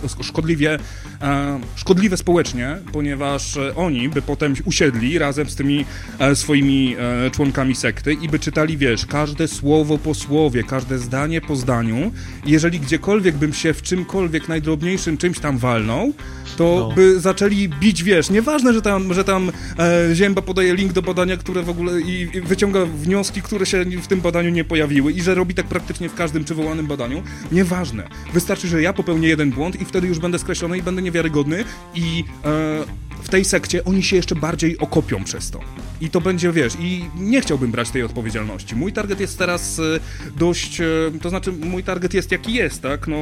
szkodliwe społecznie, ponieważ oni by potem usiedli razem z tymi swoimi członkami sekty i by czytali, wiesz, każde słowo po słowie, każde zdanie po zdaniu. Jeżeli gdziekolwiek bym się w czymkolwiek najdrobniejszym czymś tam walnął, to by zaczęli bić, wiesz, nieważne, że tam Zięba podaje link do badania, które w ogóle i wyciąga wnioski, które się w tym badaniu nie pojawiły i że robi tak praktycznie w każdym przywołanym badaniu, nieważne. Wystarczy, że ja popełnię jeden błąd i wtedy już będę skreślony i będę niewiarygodny i w tej sekcie oni się jeszcze bardziej okopią przez to. I to będzie, wiesz, i nie chciałbym brać tej odpowiedzialności. Mój target jest teraz dość, to znaczy mój target jest jaki jest, tak, no...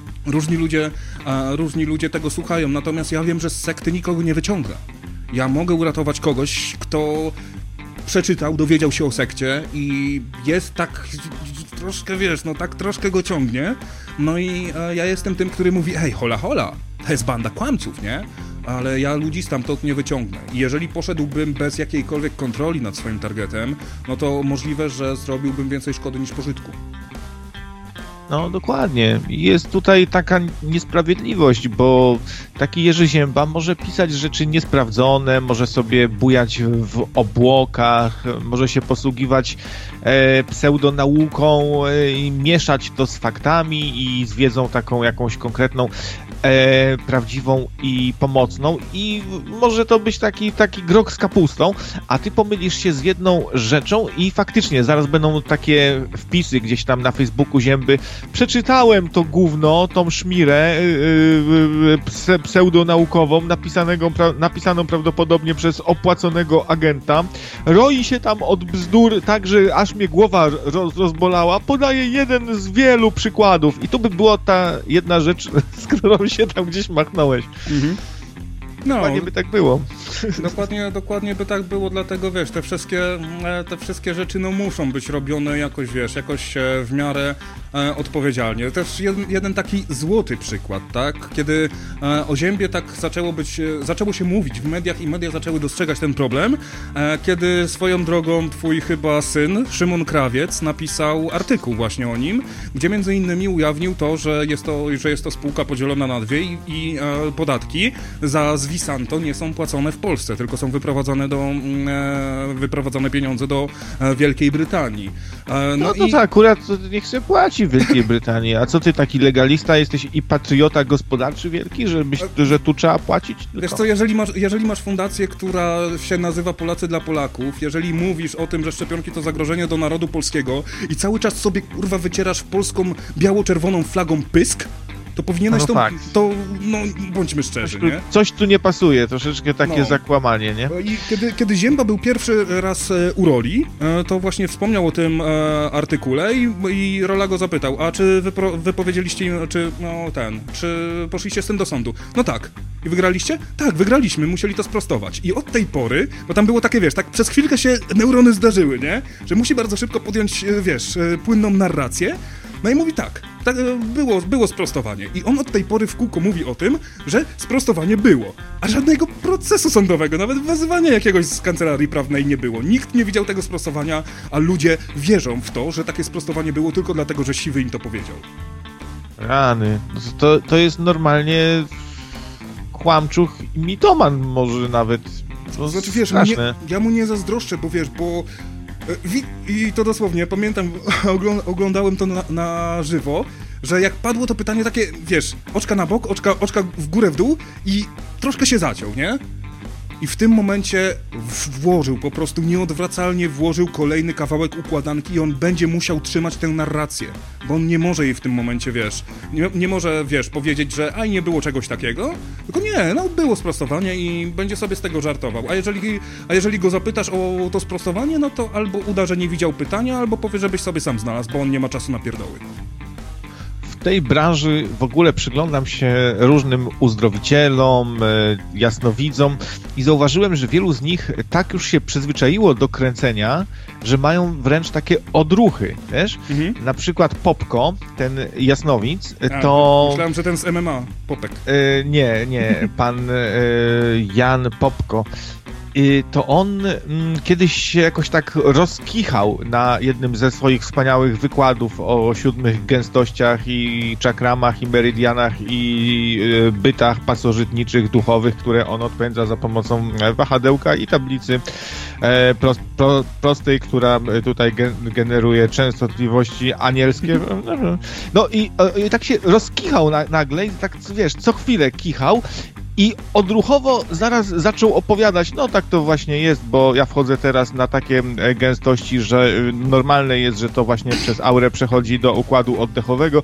Różni ludzie tego słuchają, natomiast ja wiem, że z sekty nikogo nie wyciąga. Ja mogę uratować kogoś, kto przeczytał, dowiedział się o sekcie i jest tak troszkę, wiesz, no tak troszkę go ciągnie, no i ja jestem tym, który mówi, hej, hola, to jest banda kłamców, nie? Ale ja ludzi stamtąd nie wyciągnę. I jeżeli poszedłbym bez jakiejkolwiek kontroli nad swoim targetem, no to możliwe, że zrobiłbym więcej szkody niż pożytku. No dokładnie. Jest tutaj taka niesprawiedliwość, bo taki Jerzy Zięba może pisać rzeczy niesprawdzone, może sobie bujać w obłokach, może się posługiwać pseudonauką i mieszać to z faktami i z wiedzą taką jakąś konkretną, prawdziwą i pomocną i może to być taki grok z kapustą, a ty pomylisz się z jedną rzeczą i faktycznie zaraz będą takie wpisy gdzieś tam na Facebooku Zięby. Przeczytałem to gówno, tą szmirę pseudonaukową, napisaną prawdopodobnie przez opłaconego agenta. Roi się tam od bzdur tak, że aż mnie głowa rozbolała. Podaję jeden z wielu przykładów. I to by była ta jedna rzecz, z którą się tam gdzieś machnąłeś. Mhm. No, dokładnie by tak było. Dokładnie by tak było, dlatego wiesz, te wszystkie rzeczy no muszą być robione jakoś, wiesz, w miarę odpowiedzialnie. Też jeden taki złoty przykład, tak? Kiedy o Ziębie tak zaczęło się mówić w mediach i media zaczęły dostrzegać ten problem, kiedy swoją drogą twój chyba syn, Szymon Krawiec, napisał artykuł właśnie o nim, gdzie między innymi ujawnił to, że jest to spółka podzielona na dwie i podatki za Zwisanto nie są płacone w Polsce, tylko są wyprowadzone pieniądze do Wielkiej Brytanii. No to akurat niech się płaci w Wielkiej Brytanii. A co ty taki legalista jesteś i patriota gospodarczy wielki, że tu trzeba płacić? Tylko? Wiesz co, jeżeli masz fundację, która się nazywa Polacy dla Polaków, jeżeli mówisz o tym, że szczepionki to zagrożenie do narodu polskiego i cały czas sobie kurwa wycierasz polską biało-czerwoną flagą pysk, to powinieneś no bądźmy szczerzy, nie? Coś tu nie pasuje, troszeczkę takie zakłamanie, nie? I kiedy Zięba był pierwszy raz u Roli, to właśnie wspomniał o tym artykule i Rola go zapytał, a czy wypowiedzieliście, czy poszliście z tym do sądu? No tak. I wygraliście? Tak, wygraliśmy, musieli to sprostować. I od tej pory, bo tam było takie, wiesz, tak przez chwilkę się neurony zdarzyły, nie? Że musi bardzo szybko podjąć, wiesz, płynną narrację. No i mówi tak, było sprostowanie. I on od tej pory w kółko mówi o tym, że sprostowanie było. A żadnego procesu sądowego, nawet wezwania jakiegoś z kancelarii prawnej nie było. Nikt nie widział tego sprostowania, a ludzie wierzą w to, że takie sprostowanie było tylko dlatego, że Siwy im to powiedział. Rany. To jest normalnie kłamczuch i mitoman może nawet. Znaczy, wiesz, ja mu nie zazdroszczę, bo wiesz, i to dosłownie, pamiętam, oglądałem to na żywo, że jak padło to pytanie takie, wiesz, oczka na bok, oczka w górę, w dół i troszkę się zaciął, nie? I w tym momencie po prostu nieodwracalnie włożył kolejny kawałek układanki i on będzie musiał trzymać tę narrację, bo on nie może jej w tym momencie, wiesz, nie może, wiesz, powiedzieć, że nie było czegoś takiego, tylko nie, było sprostowanie i będzie sobie z tego żartował, a jeżeli go zapytasz o to sprostowanie, no to albo uda, że nie widział pytania, albo powie, żebyś sobie sam znalazł, bo on nie ma czasu na pierdoły. W tej branży w ogóle przyglądam się różnym uzdrowicielom, jasnowidzom i zauważyłem, że wielu z nich tak już się przyzwyczaiło do kręcenia, że mają wręcz takie odruchy, wiesz? Na przykład Popko, ten jasnowidz, to... Myślałem, że ten z MMA, Popek. Nie, pan Jan Popko. To on kiedyś się jakoś tak rozkichał na jednym ze swoich wspaniałych wykładów o 7 gęstościach i czakramach i meridianach i bytach pasożytniczych, duchowych, które on odpędza za pomocą wahadełka i tablicy prostej, która tutaj generuje częstotliwości anielskie. No i tak się rozkichał nagle i tak, wiesz, co chwilę kichał. I odruchowo zaraz zaczął opowiadać, no tak to właśnie jest, bo ja wchodzę teraz na takie gęstości, że normalne jest, że to właśnie przez aurę przechodzi do układu oddechowego.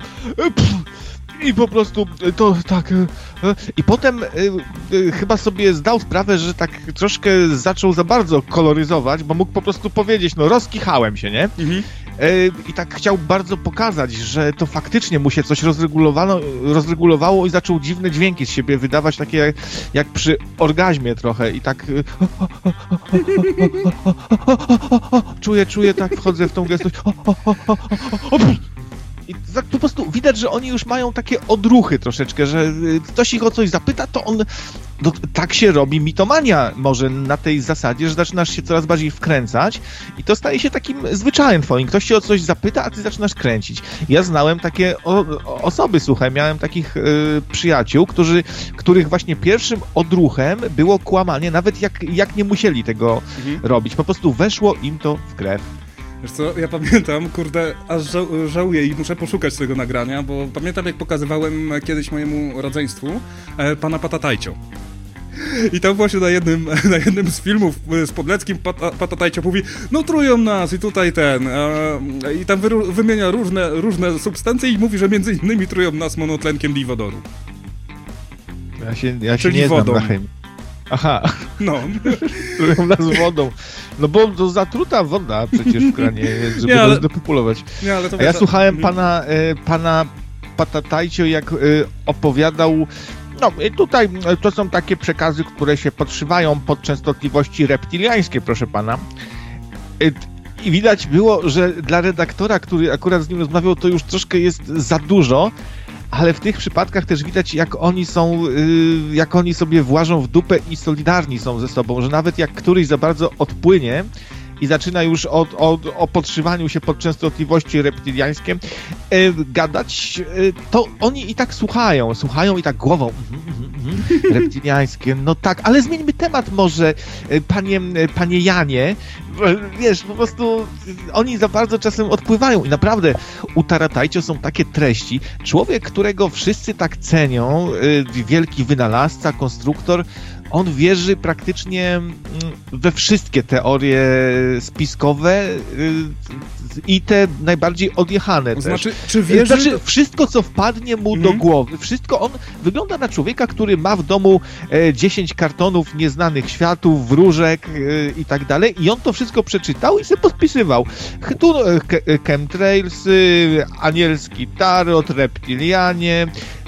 I po prostu to tak... I potem chyba sobie zdał sprawę, że tak troszkę zaczął za bardzo koloryzować, bo mógł po prostu powiedzieć, no rozkichałem się, nie? I tak chciał bardzo pokazać, że to faktycznie mu się coś rozregulowało i zaczął dziwne dźwięki z siebie wydawać, takie jak przy orgazmie trochę i tak czuję, tak wchodzę w tą gęstość. I tak po prostu widać, że oni już mają takie odruchy troszeczkę, że ktoś ich o coś zapyta, to on... No, tak się robi mitomania może na tej zasadzie, że zaczynasz się coraz bardziej wkręcać i to staje się takim zwyczajem twoim. Ktoś cię o coś zapyta, a ty zaczynasz kręcić. Ja znałem takie osoby, słuchaj, miałem takich przyjaciół, których właśnie pierwszym odruchem było kłamanie, nawet jak nie musieli tego robić. Po prostu weszło im to w krew. Wiesz co, ja pamiętam, kurde, aż żałuję i muszę poszukać tego nagrania, bo pamiętam, jak pokazywałem kiedyś mojemu rodzeństwu pana Patatajcio. I tam właśnie na jednym z filmów z Podleckim Patatajcio mówi, no trują nas i tutaj i tam wymienia różne substancje i mówi, że między innymi trują nas monotlenkiem diwodoru. Ja się nie znam na chemii. Aha. No. Trują nas wodą. No bo to zatruta woda przecież w kranie jest, żeby to zdepopulować. A ja słuchałem pana Patatajcio, jak opowiadał. No i tutaj to są takie przekazy, które się podszywają pod częstotliwości reptiliańskie, proszę pana. I widać było, że dla redaktora, który akurat z nim rozmawiał, to już troszkę jest za dużo, ale w tych przypadkach też widać, jak oni sobie włażą w dupę i solidarni są ze sobą, że nawet jak któryś za bardzo odpłynie i zaczyna już o podszywaniu się pod częstotliwości reptiliańskie gadać, to oni i tak słuchają i tak głową. Reptiliańskie, no tak, ale zmieńmy temat może, panie Janie. Wiesz, po prostu oni za bardzo czasem odpływają i naprawdę u Taratajcio są takie treści. Człowiek, którego wszyscy tak cenią, wielki wynalazca, konstruktor, on wierzy praktycznie we wszystkie teorie spiskowe i te najbardziej odjechane też. Znaczy, czy wierzy... wszystko, co wpadnie mu do głowy, wszystko, on wygląda na człowieka, który ma w domu 10 kartonów nieznanych światów, wróżek i tak dalej, i on to wszystko przeczytał i sobie podpisywał. Tu chemtrails, anielski tarot, reptilianie,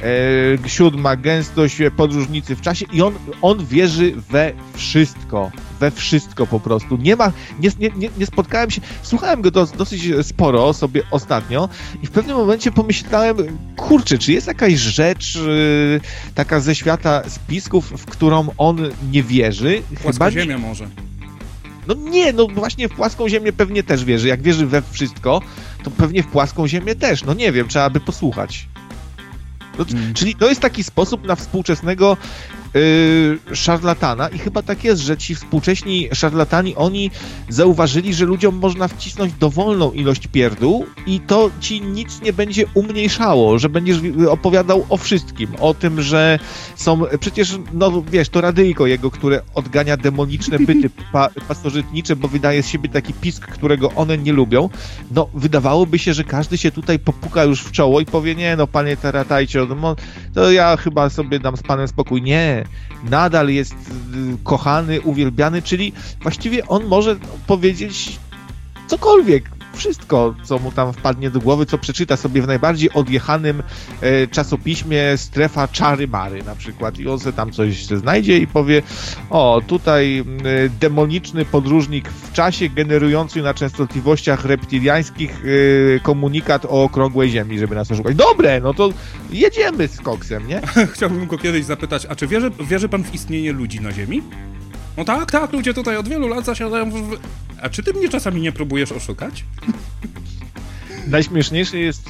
7. gęstość, podróżnicy w czasie, i on wierzy we wszystko po prostu. Nie spotkałem się, słuchałem go dosyć sporo sobie ostatnio i w pewnym momencie pomyślałem, kurczę, czy jest jakaś rzecz taka ze świata spisków, w którą on nie wierzy? Płaska ziemia może. No nie, no właśnie w płaską ziemię pewnie też wierzy. Jak wierzy we wszystko, to pewnie w płaską ziemię też. No nie wiem, trzeba by posłuchać. No, czyli to jest taki sposób na współczesnego szarlatana i chyba tak jest, że ci współcześni szarlatani, oni zauważyli, że ludziom można wcisnąć dowolną ilość pierdół i to ci nic nie będzie umniejszało, że będziesz opowiadał o wszystkim, o tym, że są, przecież, no wiesz, to radyjko jego, które odgania demoniczne byty pasożytnicze, bo wydaje z siebie taki pisk, którego one nie lubią. No, wydawałoby się, że każdy się tutaj popuka już w czoło i powie, nie no, panie Taratajcie, to ja chyba sobie dam z panem spokój. Nie, nadal jest kochany, uwielbiany, czyli właściwie on może powiedzieć cokolwiek, wszystko, co mu tam wpadnie do głowy, co przeczyta sobie w najbardziej odjechanym czasopiśmie Strefa Czary Mary na przykład, i on sobie tam coś znajdzie i powie, o, tutaj demoniczny podróżnik w czasie generujący na częstotliwościach reptiliańskich komunikat o okrągłej ziemi, żeby nas oszukać. Dobre, no to jedziemy z koksem, nie? Chciałbym go kiedyś zapytać, a czy wierzy pan w istnienie ludzi na ziemi? No tak, ludzie tutaj od wielu lat zasiadają A czy ty mnie czasami nie próbujesz oszukać? Najśmieszniejsze jest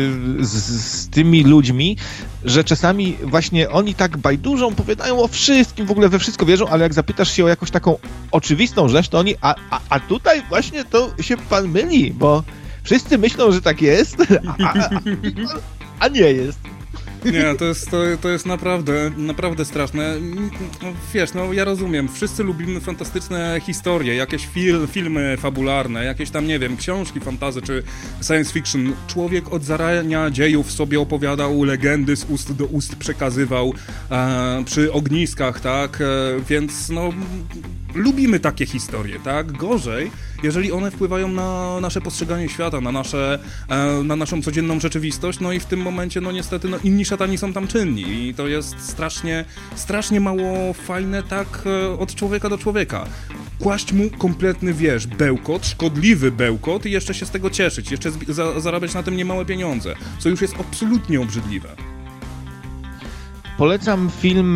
z tymi ludźmi, że czasami właśnie oni tak bajdurzą, powiadają o wszystkim, w ogóle we wszystko wierzą, ale jak zapytasz się o jakąś taką oczywistą rzecz, to oni, a tutaj właśnie to się pan myli, bo wszyscy myślą, że tak jest, a nie jest. Nie, to jest naprawdę straszne. No, wiesz, no ja rozumiem, wszyscy lubimy fantastyczne historie, jakieś filmy fabularne, jakieś tam, nie wiem, książki fantasy czy science fiction. Człowiek od zarania dziejów sobie opowiadał, legendy z ust do ust przekazywał przy ogniskach, tak? Więc no lubimy takie historie, tak? Gorzej, jeżeli one wpływają na nasze postrzeganie świata, na naszą codzienną rzeczywistość, no i w tym momencie, no niestety, no inni szatani są tam czynni i to jest strasznie mało fajne, tak, od człowieka do człowieka. Kłaść mu kompletny, wiesz, bełkot, szkodliwy bełkot i jeszcze się z tego cieszyć, jeszcze zarabiać na tym niemałe pieniądze, co już jest absolutnie obrzydliwe. Polecam film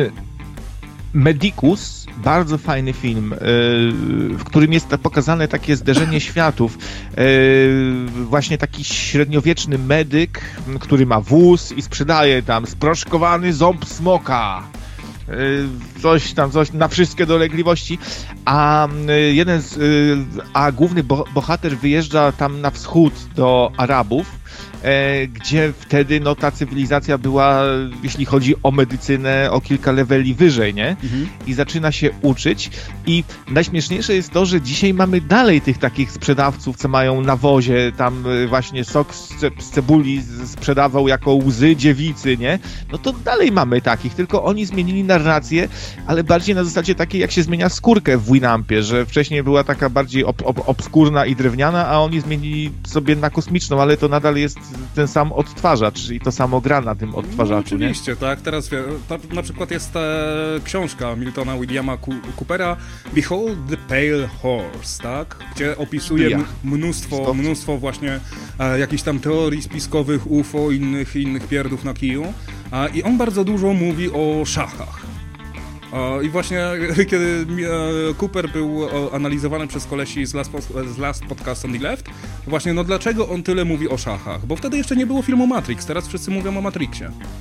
Medicus, bardzo fajny film, w którym jest pokazane takie zderzenie światów. Właśnie taki średniowieczny medyk, który ma wóz i sprzedaje tam sproszkowany ząb smoka. Coś na wszystkie dolegliwości, a główny bohater wyjeżdża tam na wschód do Arabów, gdzie wtedy no, ta cywilizacja była, jeśli chodzi o medycynę, o kilka leveli wyżej, nie? I zaczyna się uczyć i najśmieszniejsze jest to, że dzisiaj mamy dalej tych takich sprzedawców, co mają na wozie tam właśnie sok z cebuli sprzedawał jako łzy dziewicy, nie? No to dalej mamy takich, tylko oni zmienili narrację, ale bardziej na zasadzie takiej, jak się zmienia skórkę w Winampie, że wcześniej była taka bardziej obskurna i drewniana, a oni zmienili sobie na kosmiczną, ale to nadal jest ten sam odtwarzacz i to samo gra na tym odtwarzaczu, no, oczywiście, nie? Tak. Teraz na przykład jest książka Miltona Williama Coopera Behold the Pale Horse, tak? Gdzie opisuje mnóstwo właśnie jakichś tam teorii spiskowych, UFO, innych pierdów na kiju. I on bardzo dużo mówi o szachach. I właśnie kiedy Cooper był analizowany przez kolesi z Last Podcast on the Left, właśnie no dlaczego on tyle mówi o szachach? Bo wtedy jeszcze nie było filmu Matrix, teraz wszyscy mówią o Matrixie.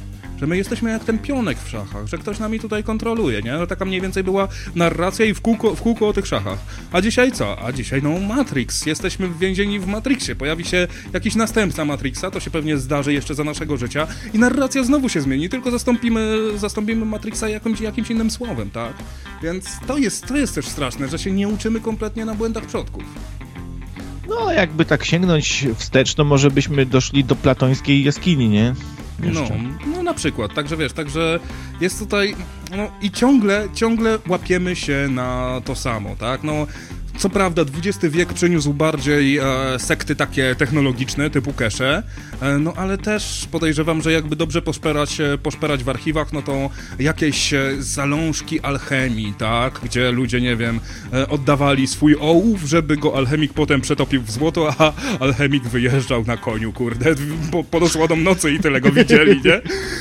że my jesteśmy jak ten pionek w szachach, że ktoś nami tutaj kontroluje, nie? Że taka mniej więcej była narracja i w kółko o tych szachach. A dzisiaj co? A dzisiaj no Matrix, jesteśmy więzieni w Matrixie, pojawi się jakiś następca Matrixa, to się pewnie zdarzy jeszcze za naszego życia i narracja znowu się zmieni, tylko zastąpimy Matrixa jakimś innym słowem, tak? Więc to jest też straszne, że się nie uczymy kompletnie na błędach przodków. No, jakby tak sięgnąć wstecz, to może byśmy doszli do platońskiej jaskini, nie? No na przykład, także wiesz, także jest tutaj, no i ciągle łapiemy się na to samo, tak? No, co prawda XX wiek przyniósł bardziej sekty takie technologiczne, typu cache, no ale też podejrzewam, że jakby dobrze poszperać w archiwach, no to jakieś zalążki alchemii, tak? Gdzie ludzie, nie wiem, oddawali swój ołów, żeby go alchemik potem przetopił w złoto, a alchemik wyjeżdżał na koniu, kurde, pod osłoną nocy i tyle go widzieli, nie?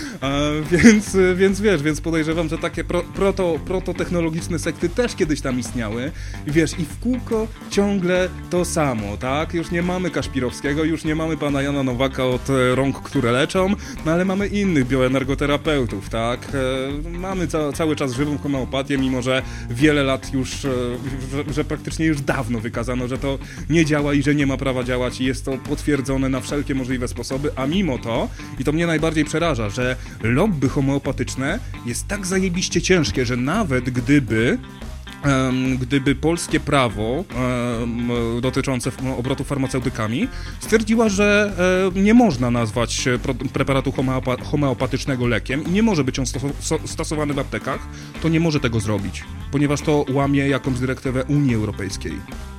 Więc podejrzewam, że takie prototechnologiczne sekty też kiedyś tam istniały. I wiesz, i w kółko ciągle to samo, tak? Już nie mamy Kaszpirowskiego, już nie mamy pana Jana Nowaka od rąk, które leczą, no ale mamy innych bioenergoterapeutów, tak? Mamy cały czas żywą homeopatię, mimo że wiele lat już, że praktycznie już dawno wykazano, że to nie działa i że nie ma prawa działać i jest to potwierdzone na wszelkie możliwe sposoby, a mimo to, i to mnie najbardziej przeraża, że lobby homeopatyczne jest tak zajebiście ciężkie, że nawet gdyby polskie prawo dotyczące obrotu farmaceutykami stwierdziła, że nie można nazwać preparatu homeopatycznego lekiem i nie może być on stosowany w aptekach, to nie może tego zrobić, ponieważ to łamie jakąś dyrektywę Unii Europejskiej.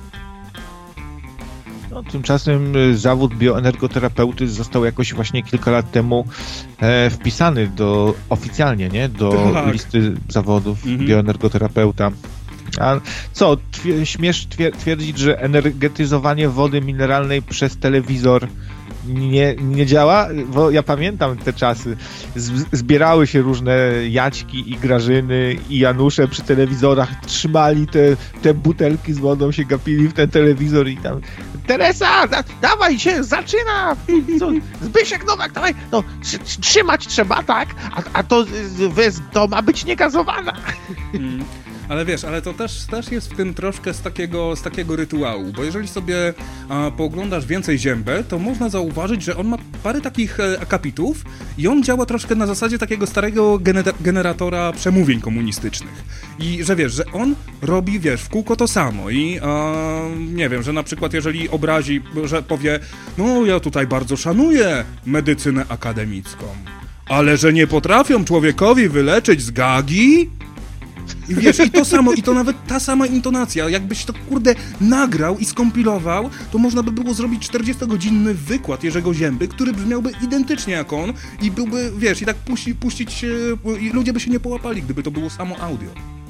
No, tymczasem zawód bioenergoterapeuty został jakoś właśnie kilka lat temu wpisany oficjalnie, nie? Do listy zawodów bioenergoterapeuta. A co, śmiesz twierdzić, że energetyzowanie wody mineralnej przez telewizor nie działa? Bo ja pamiętam te czasy. Zbierały się różne Jaćki i Grażyny i Janusze przy telewizorach, trzymali te butelki z wodą, się gapili w ten telewizor i tam Teresa, dawaj się, zaczyna! Zbyszek Nowak, dawaj! No, trzymać trzeba, tak? A to ma być niegazowana. Ale wiesz, ale to też jest w tym troszkę z takiego rytuału, bo jeżeli sobie pooglądasz więcej Ziębę, to można zauważyć, że on ma parę takich akapitów i on działa troszkę na zasadzie takiego starego generatora przemówień komunistycznych. I że wiesz, że on robi, wiesz, w kółko to samo i nie wiem, że na przykład jeżeli obrazi, że powie, no ja tutaj bardzo szanuję medycynę akademicką, ale że nie potrafią człowiekowi wyleczyć z gagi? I wiesz, i to samo, i to nawet ta sama intonacja, jakbyś to, kurde, nagrał i skompilował, to można by było zrobić 40-godzinny wykład Jerzego Zięby, który brzmiałby identycznie jak on i byłby, wiesz, i tak puścić, i ludzie by się nie połapali, gdyby to było samo audio.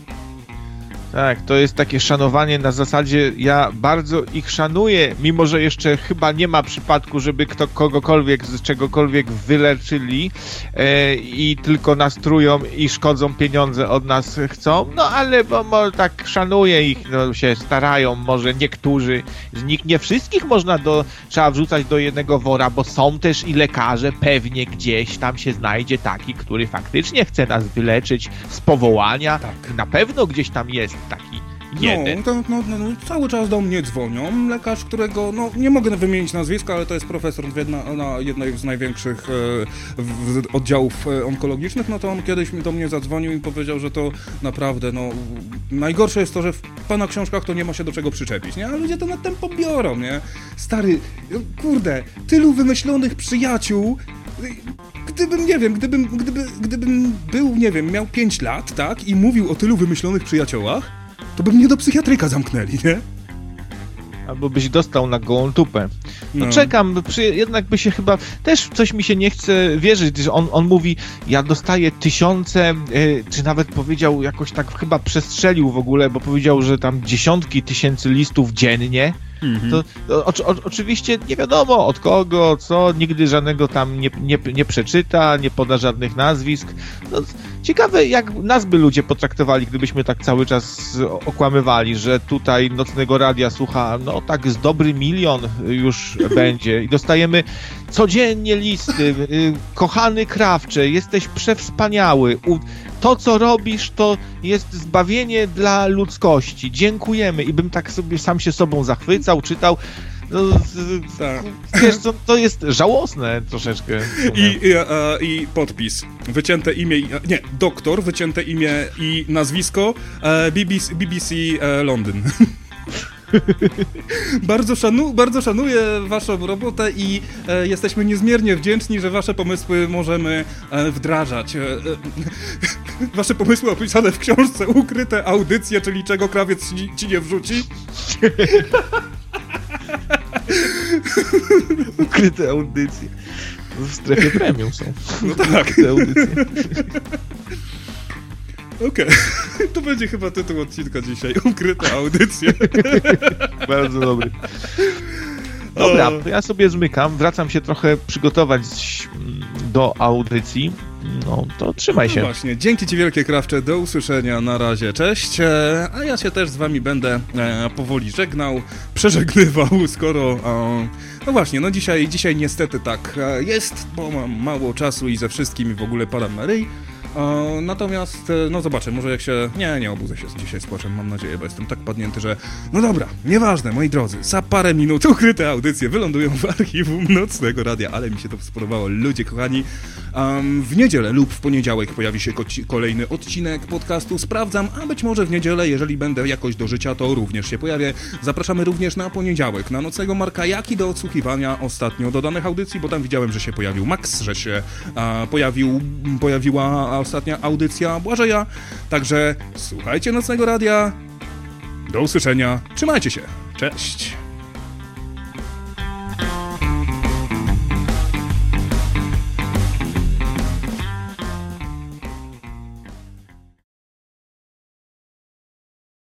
Tak, to jest takie szanowanie na zasadzie, ja bardzo ich szanuję, mimo że jeszcze chyba nie ma przypadku, żeby kogokolwiek z czegokolwiek wyleczyli i tylko nas trują i szkodzą, pieniądze od nas chcą, no ale bo tak szanuję ich, no, się starają, może niektórzy z nich, nie wszystkich trzeba wrzucać do jednego wora, bo są też i lekarze, pewnie gdzieś tam się znajdzie taki, który faktycznie chce nas wyleczyć z powołania, tak. Na pewno gdzieś tam jest taki jeden. No, cały czas do mnie dzwonią. Lekarz, którego, no nie mogę wymienić nazwiska, ale to jest profesor na jednej z największych oddziałów onkologicznych, no to on kiedyś do mnie zadzwonił i powiedział, że to naprawdę, no najgorsze jest to, że w pana książkach to nie ma się do czego przyczepić, nie? A ludzie to na tempo biorą, nie? Stary, kurde, tylu wymyślonych przyjaciół. Gdybym, nie wiem, gdybym był, nie wiem, miał 5 lat, tak, i mówił o tylu wymyślonych przyjaciołach, to by mnie do psychiatryka zamknęli, nie? Albo byś dostał na gołą tupę. No czekam, jednak by się chyba... Też coś mi się nie chce wierzyć, że on mówi, ja dostaję tysiące, czy nawet powiedział, jakoś tak chyba przestrzelił w ogóle, bo powiedział, że tam dziesiątki tysięcy listów dziennie. To oczywiście nie wiadomo od kogo, co, nigdy żadnego tam nie przeczyta, nie poda żadnych nazwisk. No, Ciekawe, jak nas by ludzie potraktowali, gdybyśmy tak cały czas okłamywali, że tutaj Nocnego Radia słucha, no tak z dobry 1 milion już będzie i dostajemy codziennie listy. Kochany Krawcze, jesteś przewspaniały. To, co robisz, to jest zbawienie dla ludzkości. Dziękujemy. I bym tak sobie sam się sobą zachwycał, czytał. No, tak. Wiesz co, to jest żałosne troszeczkę. I podpis. Wycięte imię, doktor, wycięte imię i nazwisko BBC Londyn. Bardzo szanuję waszą robotę i jesteśmy niezmiernie wdzięczni, że wasze pomysły możemy wdrażać. Wasze pomysły opisane w książce Ukryte audycje, czyli czego krawiec ci nie wrzuci. Ukryte audycje. W strefie premium są. No tak. Ukryte audycje. Okej. To będzie chyba tytuł odcinka dzisiaj. Ukryte audycje. Bardzo dobry. Dobra, to ja sobie zmykam. Wracam się trochę przygotować do audycji. No, to trzymaj się. No właśnie, dzięki ci wielkie, Krawcze, do usłyszenia, na razie, cześć, a ja się też z wami będę powoli żegnał, przeżegnywał, skoro, no właśnie, no dzisiaj niestety tak jest, bo mam mało czasu i ze wszystkim w ogóle padam na ryj. Natomiast, no zobaczę, może jak się... Nie obudzę się dzisiaj z płaczem, mam nadzieję, bo jestem tak padnięty, że... No dobra, nieważne, moi drodzy, za parę minut ukryte audycje wylądują w archiwum Nocnego Radia, ale mi się to spodobało, ludzie kochani. W niedzielę lub w poniedziałek pojawi się kolejny odcinek podcastu Sprawdzam, a być może w niedzielę, jeżeli będę jakoś do życia, to również się pojawię. Zapraszamy również na poniedziałek, na Nocnego Marka, jak i do odsłuchiwania ostatnio dodanych audycji, bo tam widziałem, że się pojawił Max, że się pojawiła ostatnia audycja Błażeja. Także słuchajcie Nocnego Radia. Do usłyszenia. Trzymajcie się. Cześć.